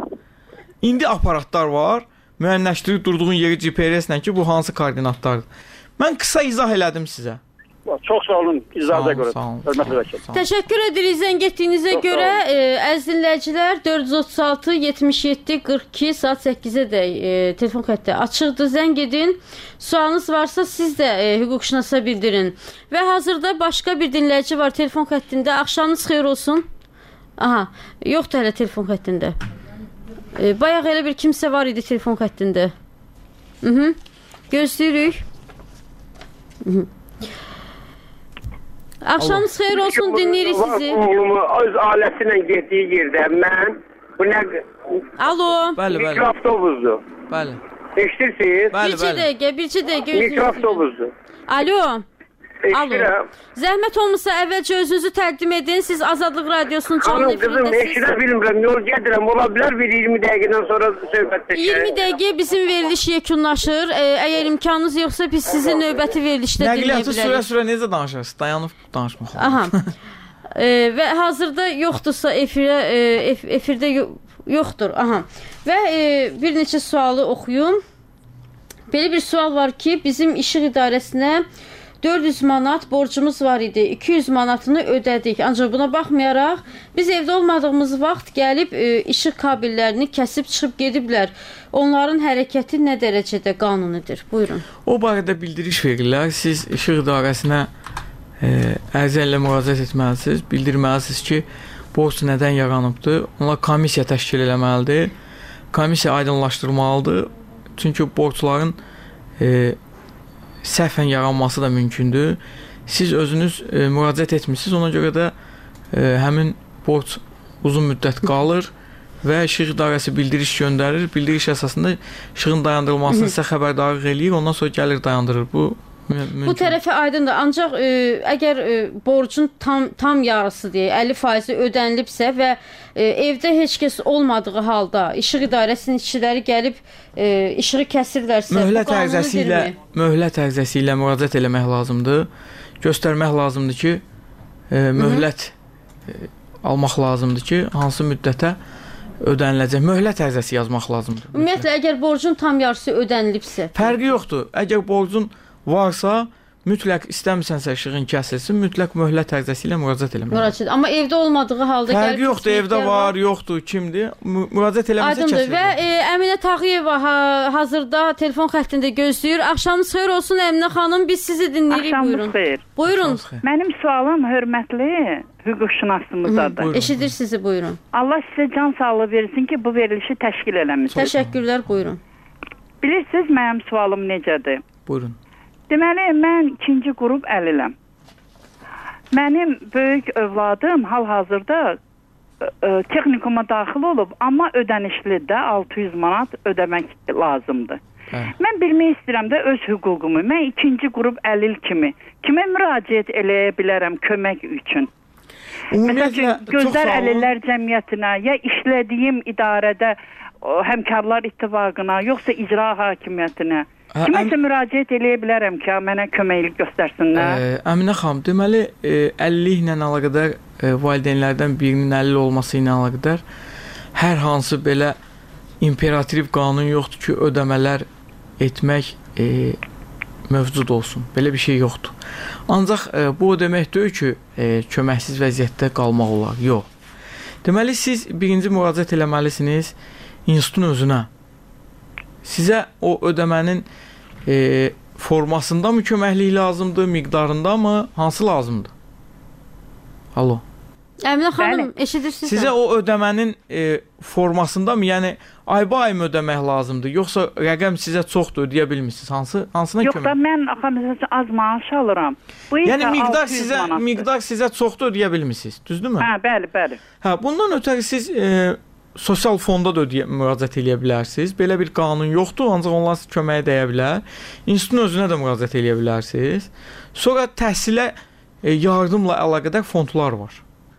İndi aparatlar var, müəyyənləşdirib durduğun yeri G P S ilə ki, bu hansı koordinatlardır. Mən qısa izah elədim sizə. Çox sağ olun, izahda görə. Hörmətli vəkil. Təşəkkür edirik zəng etdiyinizə görə. E, əziz dinləyicilər, dörd yüz otuz altı yetmiş yeddi qırx iki saat səkkizə də e, telefon xətti açıqdır. Zəng edin. Sualınız varsa siz də e, hüquqşünasa bildirin. Və hazırda başqa bir dinləyici var telefon xəttində. Axşamınız xeyir olsun. Aha, yoxdur hələ telefon xəttində. E, bayaq elə bir kimsə var idi telefon xəttində. Mhm. Gözləyirik. Mhm. Axşamınız xeyir olsun, dinləyirik sizi. Oğlumu öz ailəsinə getdiyi yerdə mən bu nə Alo. Bəli, bəli. Mikroavtobusdur. Bəli. Eşidirsiniz? Bəli, Bircə bəli. dəqiqə, bircə dəqiqə. Mikroavtobusdur. Alo. Eşidirəm. Zəhmət olmasa əvvəlcə özünüzü təqdim edin. Siz Azadlıq Radiosunun canlı Hanım qızım, efirindəsiniz. eşidə bilmirəm. Yol gedirəm. Ola bilər bir iyirmi dəqiqədən sonra söhbət çəkək. iyirmi dəqiqəyə bizim veriliş yekunlaşır. E, əgər imkanınız yoxsa biz sizi növbəti verilişdə dinləyə Nəqliyyatı bilərik. sürə-sürə necə danışırsınız? Dayanıb danışmaq. Aha. E, və hazırda yoxdursa efirə, e, ef efirdə yo yoxdur. Aha. Və e, bir neçə sualı oxuyum. Belə bir sual var ki, bizim İşıq İdarəsinə dörd yüz manat borcumuz var idi. iki yüz manatını ödədik. Ancaq buna baxmayaraq biz evdə olmadığımız vaxt gəlib e, işıq kabellərini kəsib çıxıb gediblər. Onların hərəkəti nə dərəcədə qanunidir? Buyurun. O barədə bildiriş verirlər. Siz İşıq İdarəsinə e, ərizə ilə müraciət etməlisiniz. Bildirməlisiniz ki, borc nədən yaranıbdır. Onlar komissiya təşkil eləməlidir. Komissiya aydınlaşdırmalıdır. Çünki borcların e, səhvən yaranması da mümkündür. Siz özünüz e, müraciət etmişsiniz, ona görə də e, həmin borc uzun müddət qalır və İşıq İdarəsi bildiriş göndərir. Bildiriş əsasında işığın dayandırılmasını sizə xəbərdarlıq eləyir, ondan sonra gəlir dayandırır. Bu mümkün. Bu tərəfi aydındır. Ancaq e, əgər e, borcun tam tam yarısı deyək, əlli faizi ödənilibsə və e, evdə heç kəs olmadığı halda İşıq İdarəsinin işçiləri gəlib e, işığı kəsirlərsə, möhlət ərizəsi ilə möhlət ərizəsi ilə müraciət eləmək lazımdır. Göstərmək lazımdır ki, e, möhlət e, almaq lazımdır ki, hansı müddətə ödəniləcək. Möhlət ərizəsi yazmaq lazımdır. Ümumiyyətlə, əgər borcun tam yarısı ödənilibsə. Fərqi yoxdur. Əgər borcun varsa, mütləq istəmirsənsə işığın kəsilsin, mütləq möhlət ərizəsi ilə müraciət eləmək. Müraciət. Amma evdə olmadığı halda gəlib. Fərqi yoxdur, evdə var, yoxdur, kimdir? Müraciət eləməsə kəsilir. Və e, Əminə Tağıyeva ha, hazırda telefon xəttində gözləyir. Axşamınız xeyir olsun Əminə xanım, biz sizi dinləyirik. Axşamınız Buyurun. xeyir. Buyurun. Mənim sualım hörmətli hüquqşünasımızdadır. Eşidir sizi, buyurun. Allah sizə can sağlığı versin ki, bu verilişi təşkil eləmisiniz. Təşəkkürlər, buyurun. Bilirsiniz, mənim sualım necədir? Buyurun. Deməli, mən ikinci qrup əliləm. Mənim böyük övladım hal-hazırda ə, texnikuma daxil olub, amma ödənişlidə altı yüz manat ödəmək lazımdır. Hə. Mən bilmək istəyirəm də öz hüququmu. Mən ikinci qrup əlil kimi kimə müraciət eləyə bilərəm kömək üçün? Ümumiyyətlə Gözlər Əlillər Cəmiyyətinə, ya işlədiyim idarədə o, həmkarlar ittifaqına, yoxsa icra hakimiyyətinə Hə, kiməsə müraciət eləyə bilərəm ki, mənə köməklik göstərsinlər. Ə, Əminə xanım, deməli e, əlilliklə əlaqədar e, valideynlərdən birinin əlil olması ilə əlaqədar hər hansı belə imperativ qanun yoxdur ki, ödəmələr etmək e, mövcud olsun. Belə bir şey yoxdur. Ancaq e, bu o demək deyil ki, e, köməksiz vəziyyətdə qalmaq olar. Yox. Deməli, siz birinci müraciət eləməlisiniz institutun özünə. Sizə o ödəmənin e, formasında mı köməklik lazımdır, miqdarında mı, hansı lazımdır? Alo. Əminə xanım, eşidirsiniz? Sizə o ödəmənin e, formasında mı, yəni ayba-ay mı ödəmək lazımdır, yoxsa rəqəm sizə çoxdur, ödəyə bilmirsiniz? Hansı hansına Yox kömək? da mən axı az maaş alıram. Bu Yəni miqdar sizə manatdır. miqdar sizə çoxdur, ödəyə bilmirsiniz. Düzdürmü? Hə, bəli, bəli. Hə, bundan ötəri siz e, sosial fonda da ödəyə, müraciət edə bilərsiniz. Belə bir qanun yoxdur, ancaq onlar sizə köməyə dəyə bilər. İnstitutun özünə də müraciət edə bilərsiniz. Sonra təhsilə e, yardımla əlaqədar fondlar var.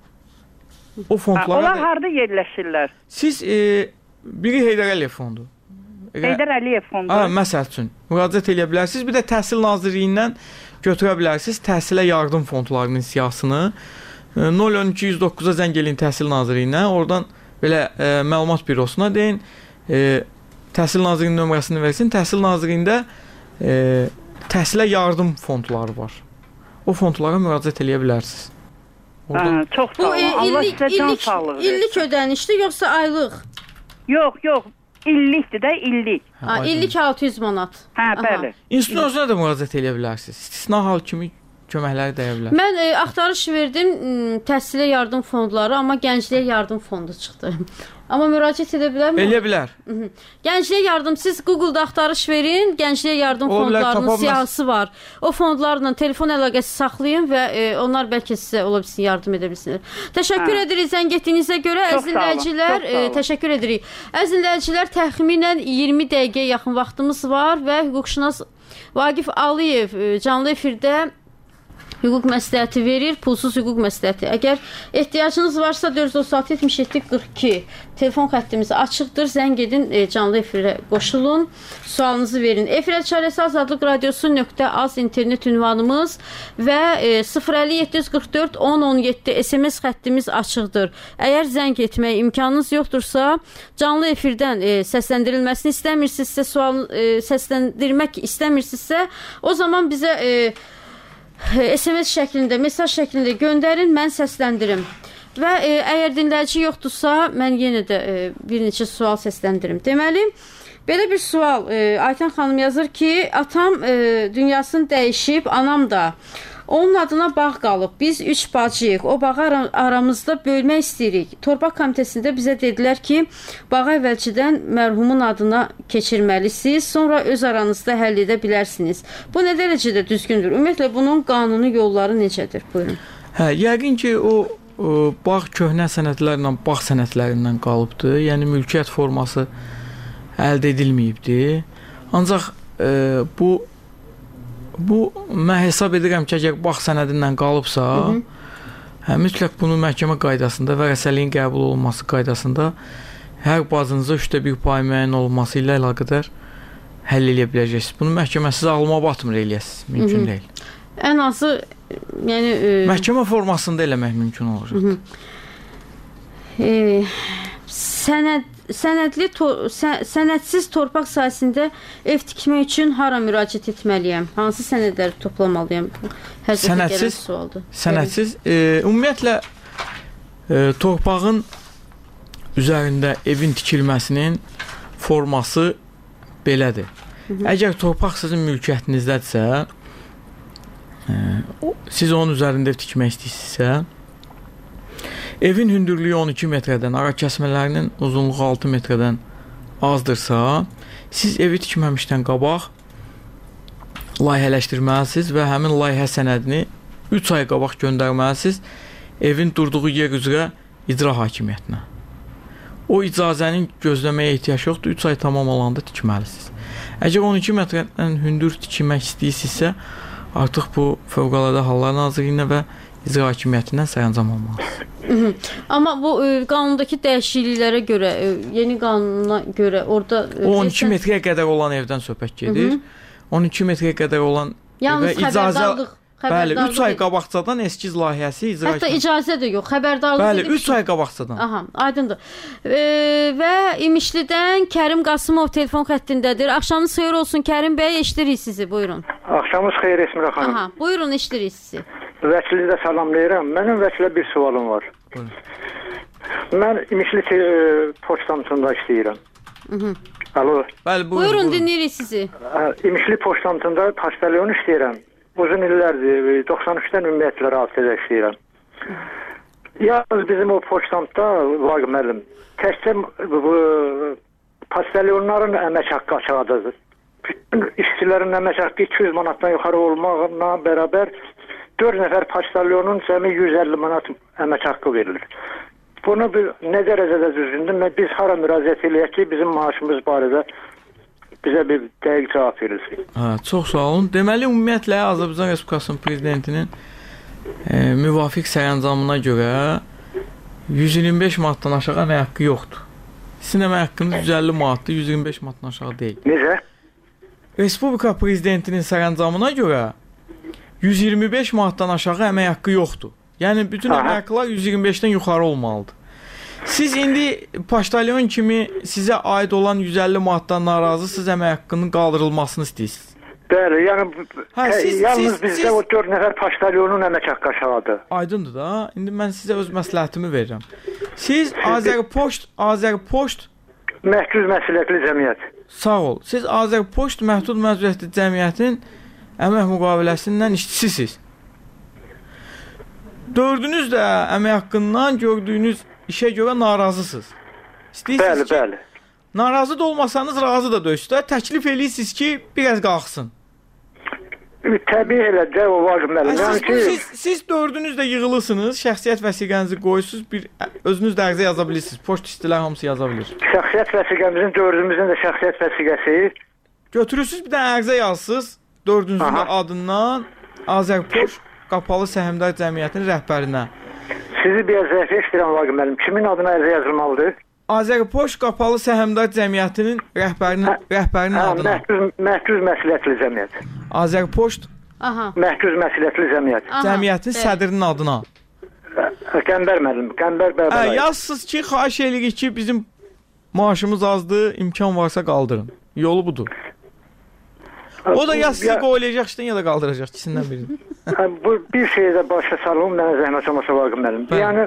O fondlara Onlar da, harda yerləşirlər? siz e, biri Heydər Əliyev fondu. Heydər Əliyev fondu. Hə, məsəl üçün müraciət edə bilərsiniz. Bir də Təhsil Nazirliyindən götürə bilərsiniz təhsilə yardım fondlarının siyahısını. E, nol on iki yüz doqquza zəng eləyin Təhsil Nazirliyinə. Oradan belə e, məlumat bürosuna deyin. E, Təhsil Nazirliyinin nömrəsini versin. Təhsil Nazirliyində e, təhsilə yardım fondları var. O fondlara müraciət edə bilərsiniz. Hə, çox sağ Bu olun. e, Allah illik, sizə can illik, sağlığı illik versin. ödənişdir, yoxsa aylıq? Yox, yox. İllikdir də, illik. Ha, illik altı yüz manat. Hə, Aha. bəli. İnstitutun özünə də müraciət edə bilərsiniz. İstisna hal kimi köməkləri dəyə bilər. Mən e, axtarış verdim m, təhsilə yardım fondları, amma gəncliyə yardım fondu çıxdı. Amma müraciət edə bilərmi? Elə bilər. Gəncliyə yardım, siz Google-da axtarış verin, gəncliyə yardım Ola bilər, fondlarının tapa bilməz- siyahısı var. O fondlarla telefon əlaqəsi saxlayın və e, onlar bəlkə sizə ola bilsin yardım edə bilsinlər. Təşəkkür Hə. edirik zəng etdiyinizə görə. Çox Əziz sağ olun, dinləyicilər, çox sağ e, olun. təşəkkür edirik. Əziz dinləyicilər, təxminən iyirmi dəqiqəyə yaxın vaxtımız var və hüquqşünas Vaqif Aliyev e, canlı efirdə hüquq məsləhəti verir, pulsuz hüquq məsləhəti. Əgər ehtiyacınız varsa dörd yüz otuz altı yetmiş yeddi qırx iki telefon xəttimiz açıqdır. Zəng edin, e, canlı efirə qoşulun, sualınızı verin. Efirə çarəsi Azadlıq Radiosu nöqtə az internet ünvanımız və e, sıfır əlli yeddi yüz qırx dörd on on yeddi S M S xəttimiz açıqdır. Əgər zəng etmək imkanınız yoxdursa, canlı efirdən e, səsləndirilməsini istəmirsinizsə, sual e, səsləndirmək istəmirsinizsə, o zaman bizə e, S M S şəklində, mesaj şəklində göndərin, mən səsləndirim. Və e, əgər dinləyici yoxdursa, mən yenə də e, bir neçə sual səsləndirim. Deməli, belə bir sual, e, Aytən xanım yazır ki, atam e, dünyasını dəyişib, anam da. Onun adına bağ qalıb. Biz üç bacıyıq. O bağı ara aramızda bölmək istəyirik. Torpaq komitəsində bizə dedilər ki, bağı əvvəlcədən mərhumun adına keçirməlisiniz, sonra öz aranızda həll edə bilərsiniz. Bu nə dərəcədə düzgündür? Ümumiyyətlə, bunun qanuni yolları necədir? Buyurun. Hə, yəqin ki, o, o bağ köhnə sənədlərlə, bağ sənədlərindən qalıbdır. Yəni mülkiyyət forması əldə edilməyibdir. Ancaq e, bu Bu, mən hesab edirəm ki, əgər bağ sənədindən qalıbsa, Hı -hı. hə, mütləq bunu məhkəmə qaydasında və rəsəliyin qəbul olunması qaydasında hər bacınıza üçdə bir pay müəyyən olunması ilə əlaqədar həll edə biləcəksiniz. Bunu məhkəmə sizə alma batmır eləyəsiniz. Mümkün Hı -hı. deyil. Ən azı, yəni... E... Məhkəmə formasında eləmək mümkün olacaq. E, sənəd Sənədli to sə sənədsiz torpaq sahəsində ev tikmək üçün hara müraciət etməliyəm? Hansı sənədləri toplamalıyam? Hər sənədsiz sualdır. Sənədsiz e, ümumiyyətlə e, torpağın üzərində evin tikilməsinin forması belədir. Hı -hı. Əgər torpaq sizin mülkiyyətinizdədirsə, e, siz onun üzərində ev tikmək istəyirsinizsə, evin hündürlüyü on iki metrədən, ara kəsmələrinin uzunluğu altı metrədən azdırsa, siz evi tikməmişdən qabaq layihələşdirməlisiniz və həmin layihə sənədini üç ay qabaq göndərməlisiniz evin durduğu yer üzrə icra hakimiyyətinə. O icazənin gözləməyə ehtiyac yoxdur, üç ay tamam olanda tikməlisiniz. Əgər on iki metrədən hündür tikmək istəyirsinizsə, artıq bu Fövqəladə Hallar Nazirliyinə və icra hakimiyyətindən sərəncam almalıdır. Amma bu e, qanundakı dəyişikliklərə görə, e, yeni qanuna görə orada e, o on iki metrə qədər olan evdən söhbət gedir. on iki metrə qədər olan yalnız xəbərdarlıq Bəli, üç ay qabaqcadan eskiz layihəsi icra. Hətta icazə də yox, xəbərdarlıq. Bəli, üç ay qabaqcadan. Aha, aydındır. E, və İmişlidən Kərim Qasımov telefon xəttindədir. Axşamınız xeyir olsun Kərim bəy, eşidirik sizi. Buyurun. Axşamınız xeyir Esmira xanım. Aha, buyurun, eşidirik sizi. Vəkili də salamlayıram. Mənim vəkilə bir sualım var. Buyurun. Mən İmişli e, poçtamçında işləyirəm. Mhm. Alo. Bəli, buyurun. Buyurun, dinləyirik sizi. İmişli poçtamçında poçtalyon işləyirəm. Uzun illərdir, doxsan üçdən ümumiyyətlə rabitədə işləyirəm. Yalnız bizim o poçtamda var müəllim. Təkcə bu poçtalyonların əmək haqqı aşağıdadır. Bütün işçilərin əmək haqqı iki yüz manatdan yuxarı olmaqla bərabər dörd nəfər poçtalyonun cəmi yüz əlli manat əmək haqqı verilir. Bunu bir, nə dərəcədə düzgündür? Biz hara müraciət eləyək ki, bizim maaşımız barədə bizə bir dəqiq cavab verilsin. Hə, çox sağ olun. Deməli, ümumiyyətlə Azərbaycan Respublikasının prezidentinin e, müvafiq sərəncamına görə yüz iyirmi beş manatdan aşağı əmək haqqı yoxdur. Sizin əmək haqqınız yüz əlli manatdır, yüz iyirmi beş manatdan aşağı deyil. Necə? Respublika prezidentinin sərəncamına görə yüz iyirmi beş manatdan aşağı əmək haqqı yoxdur. Yəni bütün əmək haqqılar yüz iyirmi beşdən yuxarı olmalıdır. Siz indi poçtalyon kimi sizə aid olan yüz əlli manatdan narazısınız, əmək haqqının qaldırılmasını istəyirsiniz. Bəli, yəni hə, siz, yalnız siz, bizdə siz... o dörd nəfər poçtalyonun əmək haqqı aşağıdır. Aydındır da. İndi mən sizə öz məsləhətimi verirəm. Siz Azərpoçt, Azərpoçt Məhdud Məsuliyyətli Cəmiyyət. Sağ ol. Siz Azərpoçt Məhdud Məsuliyyətli Cəmiyyətin əmək müqaviləsindən işçisiniz. Dördünüz də əmək haqqından gördüyünüz işə görə narazısınız. İstəyirsiniz bəli, ki, bəli. Narazı da olmasanız razı da döysüz. Təklif eləyirsiniz ki, biraz qalxsın. Təbii elə də o var müəllim. Siz, Yəni ki, siz, siz dördünüz də yığılısınız, şəxsiyyət vəsiqənizi qoyursunuz, bir özünüz də ərizə yaza bilirsiniz. Poçt istilər hamısı yaza bilir. Şəxsiyyət vəsiqəmizin dördümüzün də şəxsiyyət vəsiqəsi. Götürürsünüz, bir dənə ərizə yazsınız, dördünüzün də adından Azərpoçt Qapalı Səhmdar Cəmiyyətinin rəhbərinə. Sizi bir zəif eşidirəm var müəllim. Kimin adına ərizə yazılmalıdır? Azərpoçt Qapalı Səhmdar Cəmiyyətinin rəhbərinin hə, rəhbərinin hə, adına. Məhdud, məhdud Məsuliyyətli Cəmiyyət. Azərpoçt Aha. Məhdud Məsuliyyətli Cəmiyyət. Aha, Cəmiyyətin bəli. sədrinin adına. Qəmbər müəllim, Qəmbər bəy. Hə, yazsınız ki, xahiş edirik ki, bizim maaşımız azdır, imkan varsa qaldırın. Yolu budur. O da ya sizə qoyulacaq işdən, ya da qaldıracaq ikisindən birini. Bu bir şeyə də başa salım, mənə zəhmət olmasa var müəllim. Yəni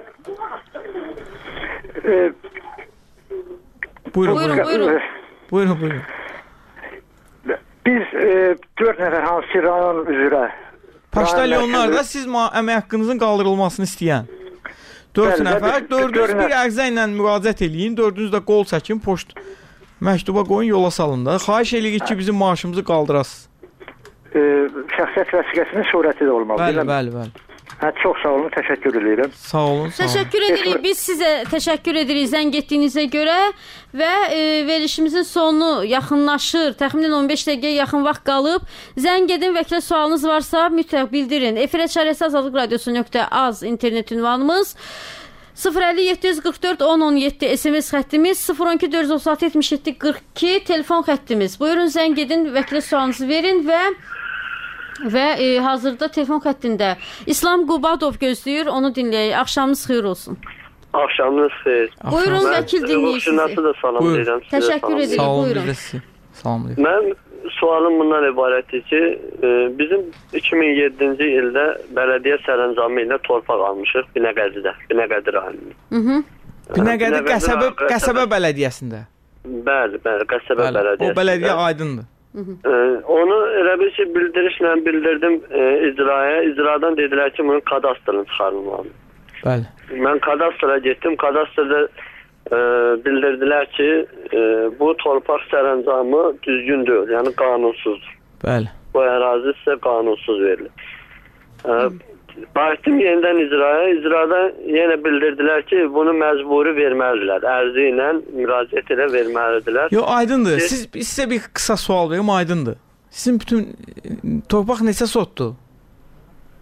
e, Buyurun, buyurun, buyurun. Buyurun, buyurun. Biz e, dörd nəfər hansı rayon üzrə Poçtalyonlar da siz əmək haqqınızın qaldırılmasını istəyən. dörd nəfər, dördünüz bir ərizə ilə müraciət eləyin, dördünüz də qol çəkin, poçt məktuba qoyun, yola salın da. Xahiş edirik ki, bizim maaşımızı qaldırasınız. E, şəxsiyyət vəsiqəsinin surəti də olmalı. Bəli, bəli, bəli. Hə, çox sağ olun, təşəkkür edirəm. Sağ olun, sağ olun. Təşəkkür edirik. Biz sizə təşəkkür edirik zəng etdiyinizə görə və e, verilişimizin sonu yaxınlaşır. Təxminən on beş dəqiqəyə yaxın vaxt qalıb. Zəng edin, vəkilə sualınız varsa mütləq bildirin. Efirə çarəsi Azadlıq Radiosu nöqtə az internet ünvanımız. sıfır əlli yeddi yüz qırx dörd on on yeddi S M S xəttimiz, sıfır on iki dörd yüz otuz altı yetmiş yeddi qırx iki telefon xəttimiz. Buyurun zəng edin, vəkilə sualınızı verin və və e, hazırda telefon xəttində İslam Qubadov gözləyir, onu dinləyək. Axşamınız xeyir olsun. Axşamınız xeyir. Buyurun, vəkil dinləyir sizi. Mən da salam deyirəm. Təşəkkür edirik, sağ olun, buyurun. Sağ olun, salam deyirəm. Mən sualım bundan ibarətdir ki, bizim iki min yeddinci ildə bələdiyyə sərəncamı ilə torpaq almışıq Binəqədidə, Binəqədi rayonunda. Binəqədi qəsəbə, qəsəbə bələdiyyəsində. Bəli, bəli, qəsəbə bələdiyyəsində. O bələdiyyə aydındır. Onu elə bir şey bildirişlə bildirdim icraya. İcradan dedilər ki, bunun kadastrını çıxarılmalıdır. Bəli. Mən kadastra getdim. Kadastrda e, bildirdilər ki, e, bu torpaq sərəncamı düzgün deyil, yəni qanunsuzdur. Bəli. Bu ərazi sizə qanunsuz verilir. E, Baxdım yenidən icraya. İcrada yenə bildirdilər ki, bunu məcburi verməlidirlər. Ərzi ilə müraciət ilə verməlidirlər. Yox, aydındır. Siz, sizə bir qısa sual verim, aydındır. Sizin bütün torpaq neçə sotdur?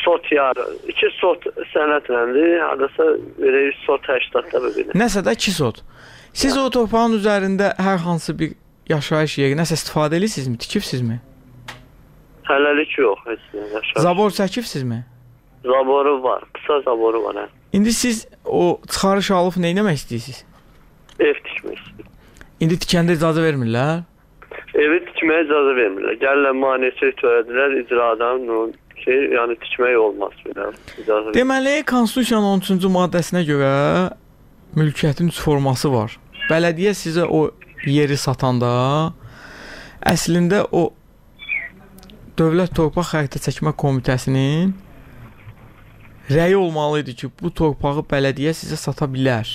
sot yarı, iki sot sənədləndir, hadasa verək sot həştadda bölünür. Nəsə də iki sot. Siz o torpağın üzərində hər hansı bir yaşayış yeri nəsə istifadə edirsinizmi, tikibsizmi? Hələlik yox, heç nə yaşayış. Zabor çəkibsizmi? Zaboru var, qısa zaboru var. Hə. İndi siz o çıxarış alıb nə etmək istəyirsiniz? Ev tikmək istəyir. İndi tikəndə icazə vermirlər? Evi tikməyə icazə vermirlər. Gəlirlər maneçə törədilər, icradan şey, yəni tikmək olmaz. Biləm, deməli, Konstitusiyanın on üçüncü maddəsinə görə mülkiyyətin üç forması var. Bələdiyyə sizə o yeri satanda əslində o Dövlət Torpaq Xəritə Çəkmə Komitəsinin rəyi olmalı idi ki, bu torpağı bələdiyyə sizə sata bilər.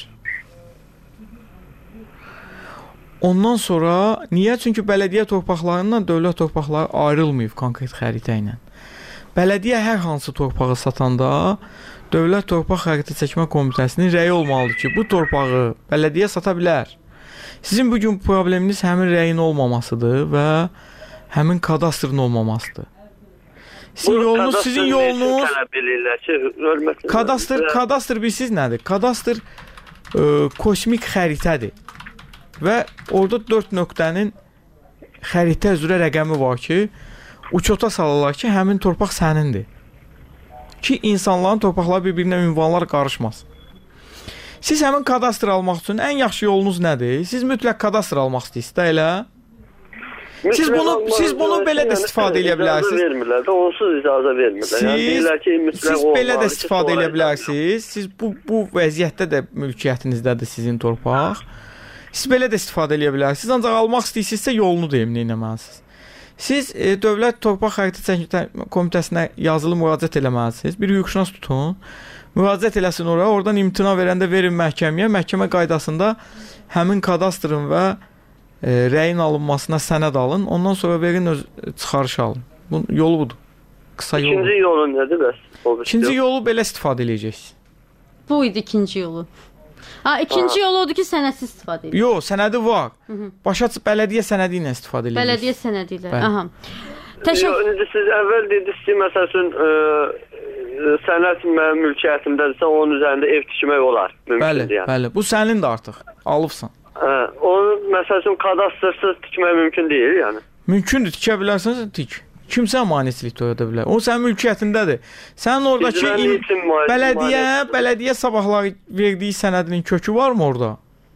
Ondan sonra, niyə? Çünki bələdiyyə torpaqlarından dövlət torpaqları ayrılmayıb konkret xəritə ilə. Bələdiyyə hər hansı torpağı satanda Dövlət Torpaq Xəritə Çəkmə Komitəsinin rəyi olmalıdır ki, bu torpağı bələdiyyə sata bilər. Sizin bugün probleminiz həmin rəyin olmamasıdır və həmin kadastrın olmamasıdır. Sizin bu yolunuz, sizin yolunuz kadastr, kadastr bilirsiniz nədir? Kadastr e, kosmik xəritədir. Və orada dörd nöqtənin xəritə üzrə rəqəmi var ki, uçota salırlar ki, həmin torpaq sənindir. Ki, insanların torpaqları bir-birinə ünvanlar qarışmaz. Siz həmin kadastr almaq üçün ən yaxşı yolunuz nədir? Siz mütləq kadastr almaq istəyirsiniz də elə? Siz bunu, siz bunu belə də istifadə edə bilərsiniz. İcazə vermirlər də, onsuz icazə vermirlər. Siz, yəni, ki, siz belə də istifadə edə bilərsiniz. Siz bu, bu vəziyyətdə də mülkiyyətinizdədir sizin torpaq. Siz belə də istifadə edə bilərsiniz. Ancaq almaq istəyirsinizsə yolunu deyim, nə etməlisiniz. Siz e, Dövlət Torpaq Xəritə Çəkmə Komitəsinə yazılı müraciət eləməlisiniz. Bir hüquqşünas tutun, müraciət eləsin oraya, oradan imtina verəndə verin məhkəməyə. Məhkəmə qaydasında həmin kadastrın və e, rəyin alınmasına sənəd alın. Ondan sonra verin, öz çıxarışı alın. Bunun yolu budur. Qısa yolu. İkinci yolu nədir bəs? İkinci yolu belə istifadə edəcəksiniz. Bu idi ikinci yolu. Ha, ikinci ha. yolu odur ki, sənədsiz istifadə edir. Yox, sənədi var. Hı -hı. Başa bələdiyyə sənədi ilə istifadə edilir. Bələdiyyə sənədi ilə. Aha. Təşəkkür. Yox, siz əvvəl dediniz ki, məsəl üçün e, sənəd mənim mülkiyyətimdədirsə, onun üzərində ev tikmək olar. Bəli, yəni. Bəli. Bu sənindir artıq. Alıbsan. Hə, onu məsəl üçün kadastrsız tikmək mümkün deyil, yəni. Mümkündür, tikə bilərsən, tik. Kimsə maneçilik törədə bilər. O sənin mülkiyyətindədir. Sənin oradakı bələdiyyə, bələdiyyə sabahları verdiyi sənədinin kökü varmı orada?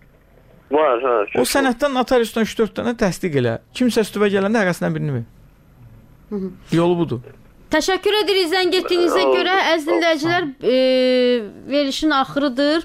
Var, hə. O sənəddən notariusdan üç dörd dənə təsdiq elə. Kimsə üstüvə gələndə hərəsindən birini ver. Hı -hı. Yolu budur. Təşəkkür edirik zəng etdiyinizə görə. Əziz dinləyicilər, e, verilişin axırıdır.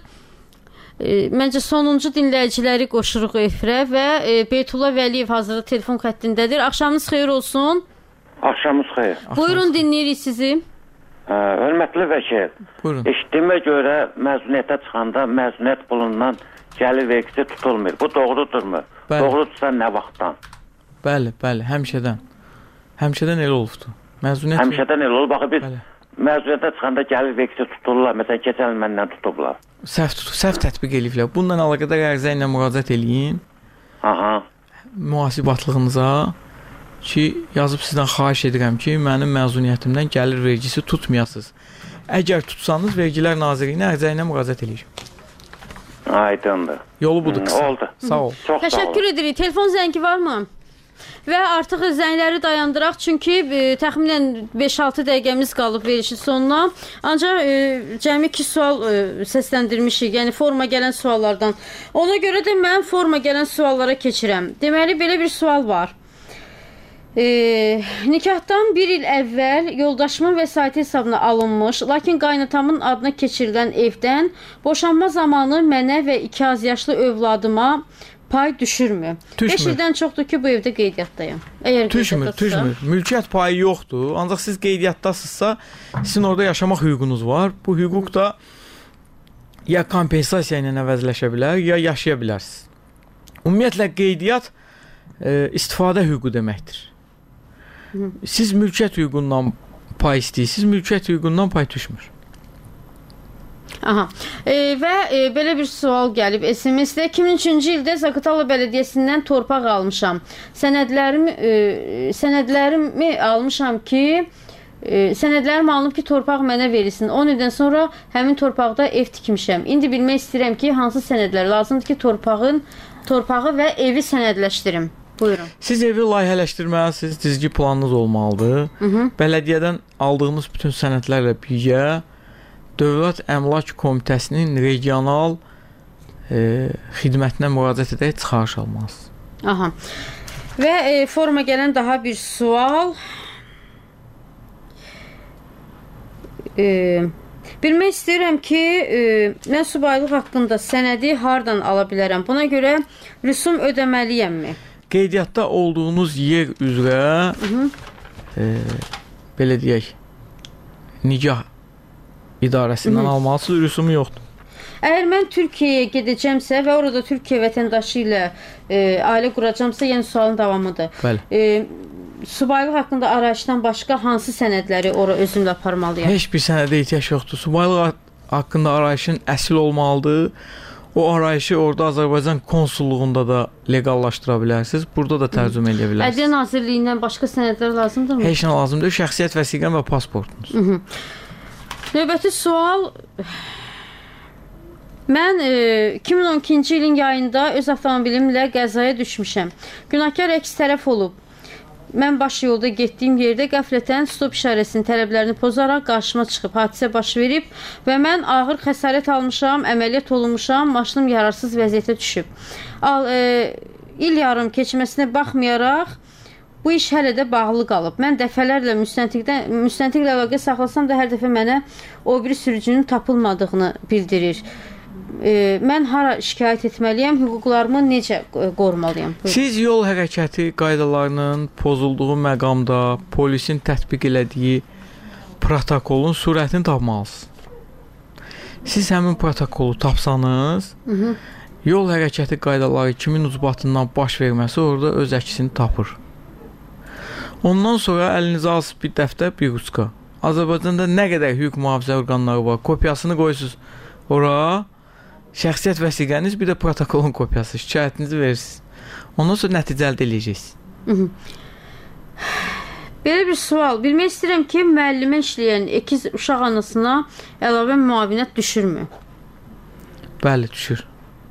E, məncə sonuncu dinləyiciləri qoşuruq efirə və e, Beytullah Vəliyev hazırda telefon xəttindədir. Axşamınız xeyir olsun. Axşamınız xeyir. Buyurun, dinləyirik sizi. Hə, hörmətli vəkil. Buyurun. Eşitdiyimə görə məzuniyyətə çıxanda məzuniyyət pulundan gəlir vergisi tutulmur. Bu doğrudurmu? Bəli. Doğrudursa nə vaxtdan? Bəli, bəli, həmişədən. Həmişədən elə olubdur. Məzuniyyət Həmişədən elə olub. Baxı biz bəli. Məzuniyyətə çıxanda gəlir vergisi tutulurlar. Məsələn, keçən il məndən tutublar. Səhv tutub, səhv tətbiq eləyiblər. Bununla əlaqədar ərizə ilə müraciət eləyin. Aha. Mühasibatlığınıza ki, yazıb sizdən xahiş edirəm ki, mənim məzuniyyətimdən gəlir vergisi tutmayasınız. Əgər tutsanız, Vergilər Nazirliyinə ərizə ilə müraciət eləyir. Aydındır. Yolu budur qısa. Oldu. Sağ ol. Çox Təşəkkür edirik. Telefon zəngi varmı? Və artıq zəngləri dayandıraq, çünki e, təxminən beş altı dəqiqəmiz qalıb verilişin sonuna. Ancaq e, cəmi iki sual e, səsləndirmişik, yəni forma gələn suallardan. Ona görə də mən forma gələn suallara keçirəm. Deməli, belə bir sual var. E, nikahdan bir il əvvəl yoldaşımın vəsaiti hesabına alınmış, lakin qaynatamın adına keçirilən evdən boşanma zamanı mənə və iki az yaşlı övladıma pay düşürmü? beş ildən çoxdur ki, bu evdə qeydiyyatdayım. Əgər düşmür, düşmür. Mülkiyyət payı yoxdur. Ancaq siz qeydiyyatdasınızsa, sizin orada yaşamaq hüququnuz var. Bu hüquq da ya kompensasiya ilə əvəzləşə bilər, ya yaşaya bilərsiniz. Ümumiyyətlə, qeydiyyat e, istifadə hüququ deməkdir. Siz mülkiyyət hüququndan pay istəyirsiniz, mülkiyyət hüququndan pay düşmür. Aha. E, və e, belə bir sual gəlib S M S-də. iki min üçüncü ildə Zaqatala Bələdiyyəsindən torpaq almışam. Sənədlərimi e, sənədlərimi almışam ki, E, sənədlərim alınıb ki, torpaq mənə verilsin. on ildən sonra həmin torpaqda ev tikmişəm. İndi bilmək istəyirəm ki, hansı sənədlər lazımdır ki, torpağın, torpağı və evi sənədləşdirim. Buyurun. Siz evi layihələşdirməlisiniz, cizgi planınız olmalıdır. Hı -hı. Bələdiyyədən aldığınız bütün sənədlərlə birgə Dövlət Əmlak Komitəsinin regional e, xidmətinə müraciət edərək çıxarış almalısınız. Aha. Və e, foruma gələn daha bir sual. E, bilmək istəyirəm ki, e, mən subaylıq haqqında sənədi hardan ala bilərəm? Buna görə rüsum ödəməliyəmmi? Qeydiyyatda olduğunuz yer üzrə e, belə deyək, Nigah idarəsindən almalısınız, rüsumu yoxdur. Əgər mən Türkiyəyə gedəcəmsə və orada Türkiyə vətəndaşı ilə e, ailə quracamsa, yəni sualın davamıdır. Bəli. E, subaylıq haqqında arayışdan başqa hansı sənədləri ora özümlə aparmalıyam? Heç bir sənədə ehtiyac yoxdur. Subaylıq haqqında arayışın əsl olmalıdır. O arayışı orada Azərbaycan konsulluğunda da legallaşdıra bilərsiniz. Burada da tərcümə edə bilərsiniz. Ədliyyə Nazirliyindən başqa sənədlər lazımdırmı? Heç nə lazımdır. Şəxsiyyət vəsiqən və pasportunuz. Hı -hı. Növbəti sual. Mən e, iki min on ikinci ilin yayında öz avtomobilimlə qəzaya düşmüşəm. Günahkar əks tərəf olub. Mən baş yolda getdiyim yerdə qəflətən stop işarəsinin tələblərini pozaraq qarşıma çıxıb, hadisə baş verib və mən ağır xəsarət almışam, əməliyyat olunmuşam, maşınım yararsız vəziyyətə düşüb. Al, e, il yarım keçməsinə baxmayaraq bu iş hələ də bağlı qalıb. Mən dəfələrlə müstəntiqdən müstəntiqlə əlaqə saxlasam da hər dəfə mənə o biri sürücünün tapılmadığını bildirir. E, mən hara şikayət etməliyəm, hüquqlarımı necə qorumalıyam? Buyurun. Siz yol hərəkəti qaydalarının pozulduğu məqamda polisin tətbiq elədiyi protokolun surətini tapmalısınız. Siz həmin protokolu tapsanız, Hı -hı. yol hərəkəti qaydaları kimin ucbatından baş verməsi orada öz əksini tapır. Ondan sonra əlinizə alsız bir dəftər, bir ruçka. Azərbaycanda nə qədər hüquq mühafizə orqanları var, kopyasını qoyursunuz ora. Şəxsiyyət vəsiqəniz, bir də protokolun kopyası, şikayətinizi verirsiniz. Ondan sonra nəticə əldə edəcəksiniz. Belə bir sual. Bilmək istəyirəm ki, müəllimə işləyən əkiz uşaq anasına əlavə müavinət düşürmü? Bəli, düşür.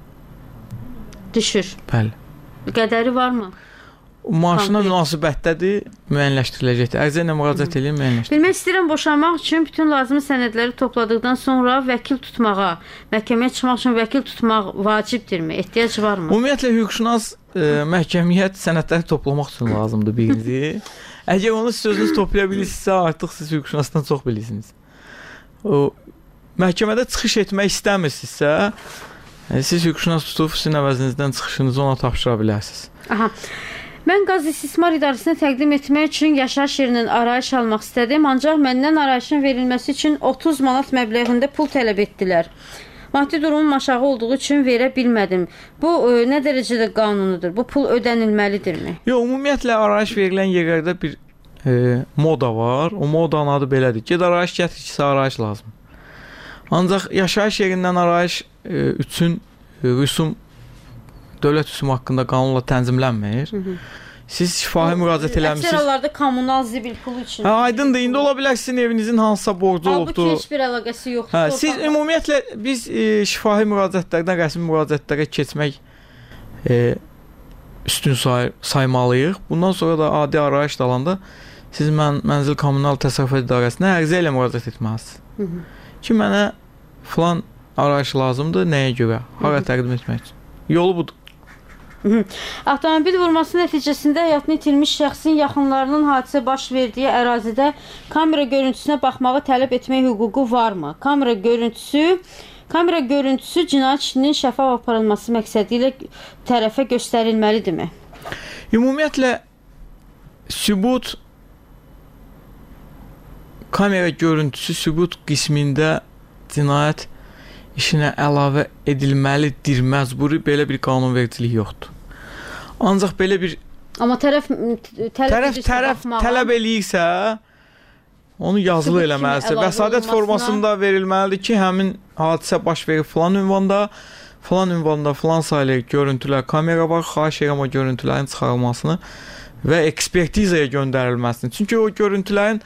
Düşür. Bəli. Qədəri varmı? Maaşına münasibətdədir, müəyyənləşdiriləcəkdir. Ərizə ilə müraciət edin, müəyyənləşdiriləcəkdir. Bilmək istəyirəm, boşanmaq üçün bütün lazımi sənədləri topladıqdan sonra vəkil tutmağa, məhkəməyə çıxmaq üçün vəkil tutmaq vacibdirmi? Ehtiyac varmı? Ümumiyyətlə, hüquqşünas e, məhkəmiyyət sənədləri toplamaq üçün lazımdır birinci. Əgər onu sözünüz toplaya bilirsinizsə, artıq siz hüquqşünasdan çox bilirsiniz. O, məhkəmədə çıxış etmək istəmirsinizsə, e, siz hüquqşünas tutub sizin əvəzinizdən çıxışınızı ona tapşıra bilərsiniz. Aha. Mən qaz istismar idarəsinə təqdim etmək üçün yaşayış yerinin arayış almaq istədim, ancaq məndən arayışın verilməsi üçün otuz manat məbləğində pul tələb etdilər. Maddi durumum aşağı olduğu üçün verə bilmədim. Bu e, nə dərəcədə qanunudur? Bu pul ödənilməlidirmi? Yox, ümumiyyətlə arayış verilən yerlərdə bir e, moda var. O modanın adı belədir. Ged arayış gətiricisi arayış lazım. Ancaq yaşayış yerindən arayış e, üçün e, rüsum dövlət rüsumu haqqında qanunla tənzimlənmir. Hı -hı. Siz şifahi müraciət eləmisiniz. Əksər hallarda kommunal zibil pulu üçün. Hə, aydındır. İndi ola bilər sizin evinizin hansısa borcu olubdur. Halbuki heç bir əlaqəsi yoxdur. Hə, siz ümumiyyətlə biz e, şifahi müraciətlərdən rəsmi müraciətlərə keçmək e, üstün say saymalıyıq. Bundan sonra da adi arayış dalanda siz mən Mənzil Kommunal Təsərrüfat İdarəsinə ərizə ilə müraciət etməlisiniz. Hı -hı. Ki mənə filan arayış lazımdır, nəyə görə? Hara təqdim etmək üçün? Yolu budur. Hı -hı. Avtomobil vurması nəticəsində həyatını itirmiş şəxsin yaxınlarının hadisə baş verdiyi ərazidə kamera görüntüsünə baxmağı tələb etmək hüququ varmı? Kamera görüntüsü kamera görüntüsü cinayət işinin şəffaf aparılması məqsədi ilə tərəfə göstərilməlidirmi? Ümumiyyətlə sübut kamera görüntüsü sübut qismində cinayət işinə əlavə edilməlidir, məcburi belə bir qanunvericilik yoxdur. Ancaq belə bir Amma tərəf tərəf tərəf, tərəf tələb eləyirsə, onu yazılı eləməlidir. Vəsadət formasında verilməlidir ki, həmin hadisə baş verib filan ünvanda, filan ünvanda, filan saylı görüntülər, kamera var, xahiş edirəm o görüntülərin çıxarılmasını və ekspertizaya göndərilməsini. Çünki o görüntülərin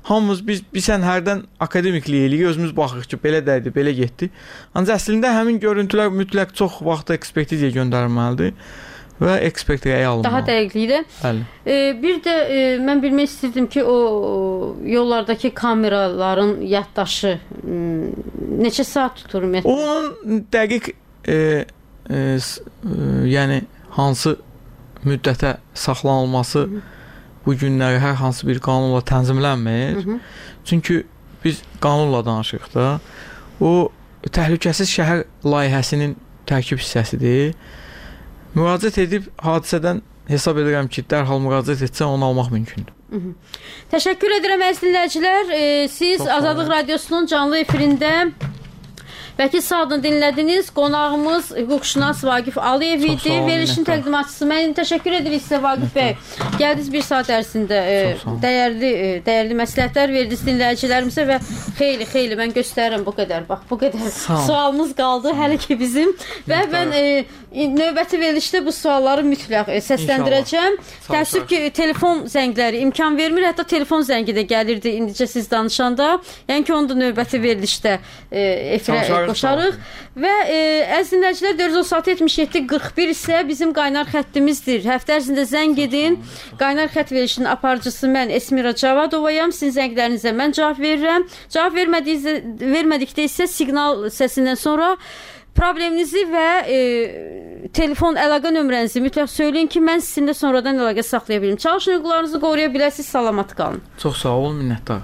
hamımız biz bilsən hərdən akademiklik eləyirik, özümüz baxırıq ki, belə dəydi, belə getdi. Ancaq əslində həmin görüntülər mütləq çox vaxt ekspertizaya göndərilməlidir və ekspertiyaya alınmalı. Daha dəqiqliklə. Bəli. E, bir də e, mən bilmək istirdim ki, o yollardakı kameraların yaddaşı neçə saat tutur ümumiyyətlə? Onun dəqiq e, e, e, yəni hansı müddətə saxlanılması Hı -hı. bu günləri hər hansı bir qanunla tənzimlənmir. Hı -hı. Çünki biz qanunla danışırıq da. O təhlükəsiz şəhər layihəsinin tərkib hissəsidir. Müraciət edib hadisədən hesab edirəm ki, dərhal müraciət etsə onu almaq mümkündür. Hı -hı. Təşəkkür edirəm əziz dinləyicilər. E, siz Çok Azadlıq Radiosunun canlı efirində Vəkil Sadın dinlədiniz. Qonağımız hüquqşünas Vaqif Aliyev idi. Verilişin təqdimatçısı. Mən təşəkkür edirik sizə Vaqif bəy. Gəldiniz bir saat ərzində e, dəyərli e, dəyərli məsləhətlər verdiniz dinləyicilərimizə və xeyli xeyli mən göstərirəm bu qədər. Bax bu qədər sualımız qaldı hələ ki bizim və mən e, növbəti verilişdə bu sualları mütləq e, səsləndirəcəm. Təəssüf ki telefon zəngləri imkan vermir. Hətta telefon zəngi də gəlirdi indicə siz danışanda. Yəni ki onu da növbəti verilişdə e, efirə qoşarıq və e, əziz dinləyicilər dörd yüz otuz altı yetmiş yeddi qırx bir isə bizim qaynar xəttimizdir. Həftə ərzində zəng edin. Qaynar xətt verilişinin aparıcısı mən Esmira Cavadovayam. Sizin zənglərinizə mən cavab verirəm. Cavab vermədikdə isə siqnal səsindən sonra probleminizi və e, telefon əlaqə nömrənizi mütləq söyləyin ki, mən sizinlə sonradan əlaqə saxlaya bilim. Çalışın hüquqlarınızı qoruya biləsiniz. Salamat qalın. Çox sağ olun, minnətdarım.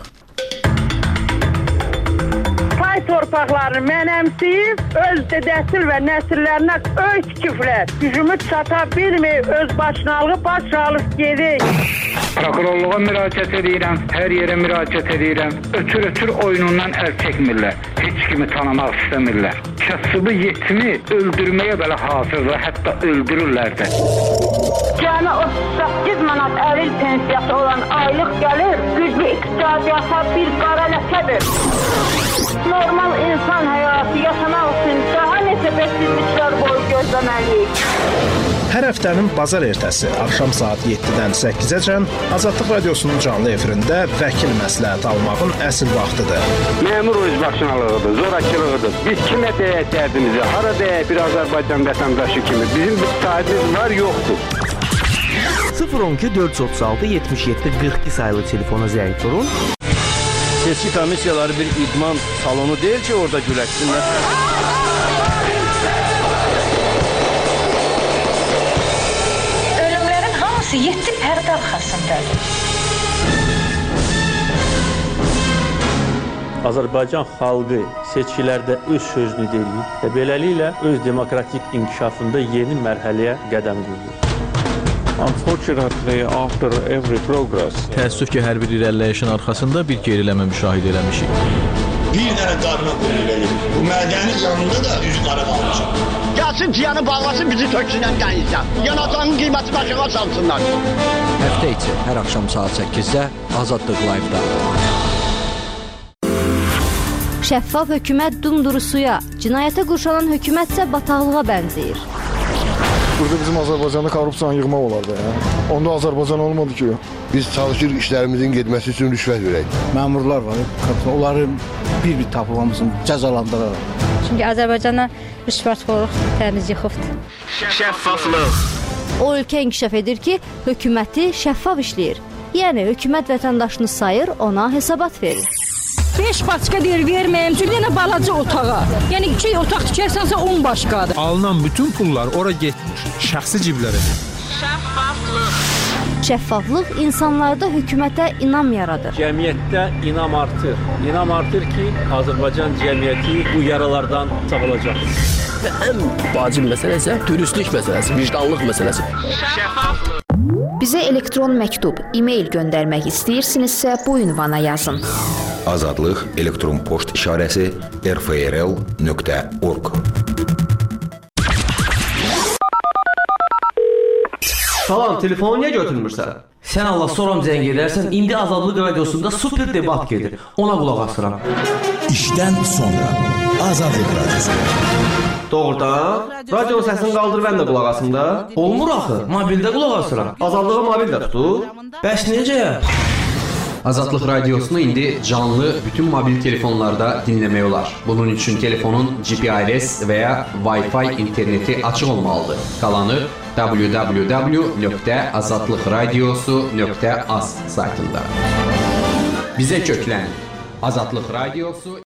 Torpaqlarını mənəmsiyib, öz dədəsil və nəsillərinə öz küfrət, gücümü çata bilmir, öz başınalığı baş alıb gedir. Prokurorluğa müraciət edirəm, hər yerə müraciət edirəm. Ötür-ötür oyunundan əl çəkmirlər, heç kimi tanımaq istəmirlər. Kasıbı yetimi öldürməyə belə hazırlar, hətta öldürürlər də. Cəmi otuz səkkiz manat əril pensiyası olan aylıq gəlir, güclü iqtisadiyyata bir qara ləkədir. Normal insan həyatı yaşamaq üçün daha neçə bəksizliklər boyu gözləməliyik. Hər həftənin bazar ertəsi axşam saat yeddidən səkkizəcən Azadlıq Radiosunun canlı efirində vəkil məsləhət almağın əsl vaxtıdır. Məmur özbaşınalığıdır, zorakılığıdır. Biz kimə deyək dərdimizi, hara deyək bir Azərbaycan vətəndaşı kimi. Bizim bir sahibimiz var, yoxdur. sıfır on iki dörd yüz otuz altı yetmiş yeddi qırx iki sayılı telefona zəng vurun. Seçki komissiyaları bir idman salonu deyil ki, orada güləşsinlər. Ölümlərin hamısı yeddi pərdə arxasındadır. Azərbaycan xalqı seçkilərdə öz sözünü deyir və beləliklə öz demokratik inkişafında yeni mərhələyə qədəm qoyur. Unfortunately, after every progress, təəssüf ki, hər bir irəliləyişin arxasında bir geriləmə müşahidə eləmişik. Bir dənə qarına qoyulur verir. Bu mədənin yanında da üz qara qalmışıq. Gəlsin ciyanı bağlasın, bizi töksünən qənizdən. Yanacağın qiymətini aşağı salsınlar. Həftə içi hər axşam saat səkkizdə Azadlıq Live-da. Şəffaf hökumət dumdurusuya, cinayətə qurşanan hökumət isə bataqlığa bənzəyir. Burada bizim Azərbaycanda korrupsiyanı yığmaq olardı. Ya. Onda Azərbaycan olmadı ki. Biz çalışırıq işlərimizin getməsi üçün rüşvət verək. Məmurlar var, onları bir-bir tapılmamızın cəzalandıraraq. Çünki Azərbaycana rüşvətxorluq təmiz yıxıbdır. Şəffaflıq. O ölkə inkişaf edir ki, hökuməti şəffaf işləyir. Yəni, hökumət vətəndaşını sayır, ona hesabat verir. beş başqa deyir verməyəm, çünki yenə balaca otağa. Yəni iki otaq tikərsənsə on başqadır. Alınan bütün pullar ora getmir, şəxsi ciblərə. Şəffaflıq. Şəffaflıq insanlarda hökumətə inam yaradır. Cəmiyyətdə inam artır. İnam artır ki, Azərbaycan cəmiyyəti bu yaralardan sağalacaq. Və ən vacib məsələ isə dürüstlük məsələsi, vicdanlıq məsələsi. Şəffaflıq. Bizə elektron məktub, e-mail göndərmək istəyirsinizsə bu ünvana yazın. Azadlıq elektron poçt işarəsi r f r l nöqtə org. Salam, telefonu niyə götürmürsən? Sən Allah soram zəng edərsən, indi Azadlıq Radiosunda super debat gedir. Ona qulaq asıram. İşdən sonra Azadlıq Radiosu. Doğrudan? Radionun səsini qaldır, mən də qulaq asım da. Olmur axı, mobildə qulaq asıram. Azadlığı mobildə tutur. Bəs necə? Azadlıq Radiosunu indi canlı bütün mobil telefonlarda dinləmək olar. Bunun üçün telefonun G P R S və ya Wi-Fi interneti açıq olmalıdır. Qalanı w w w nöqtə azadlıqradiosu nöqtə az saytında. Bizə köklən. Azadlıq Radiosu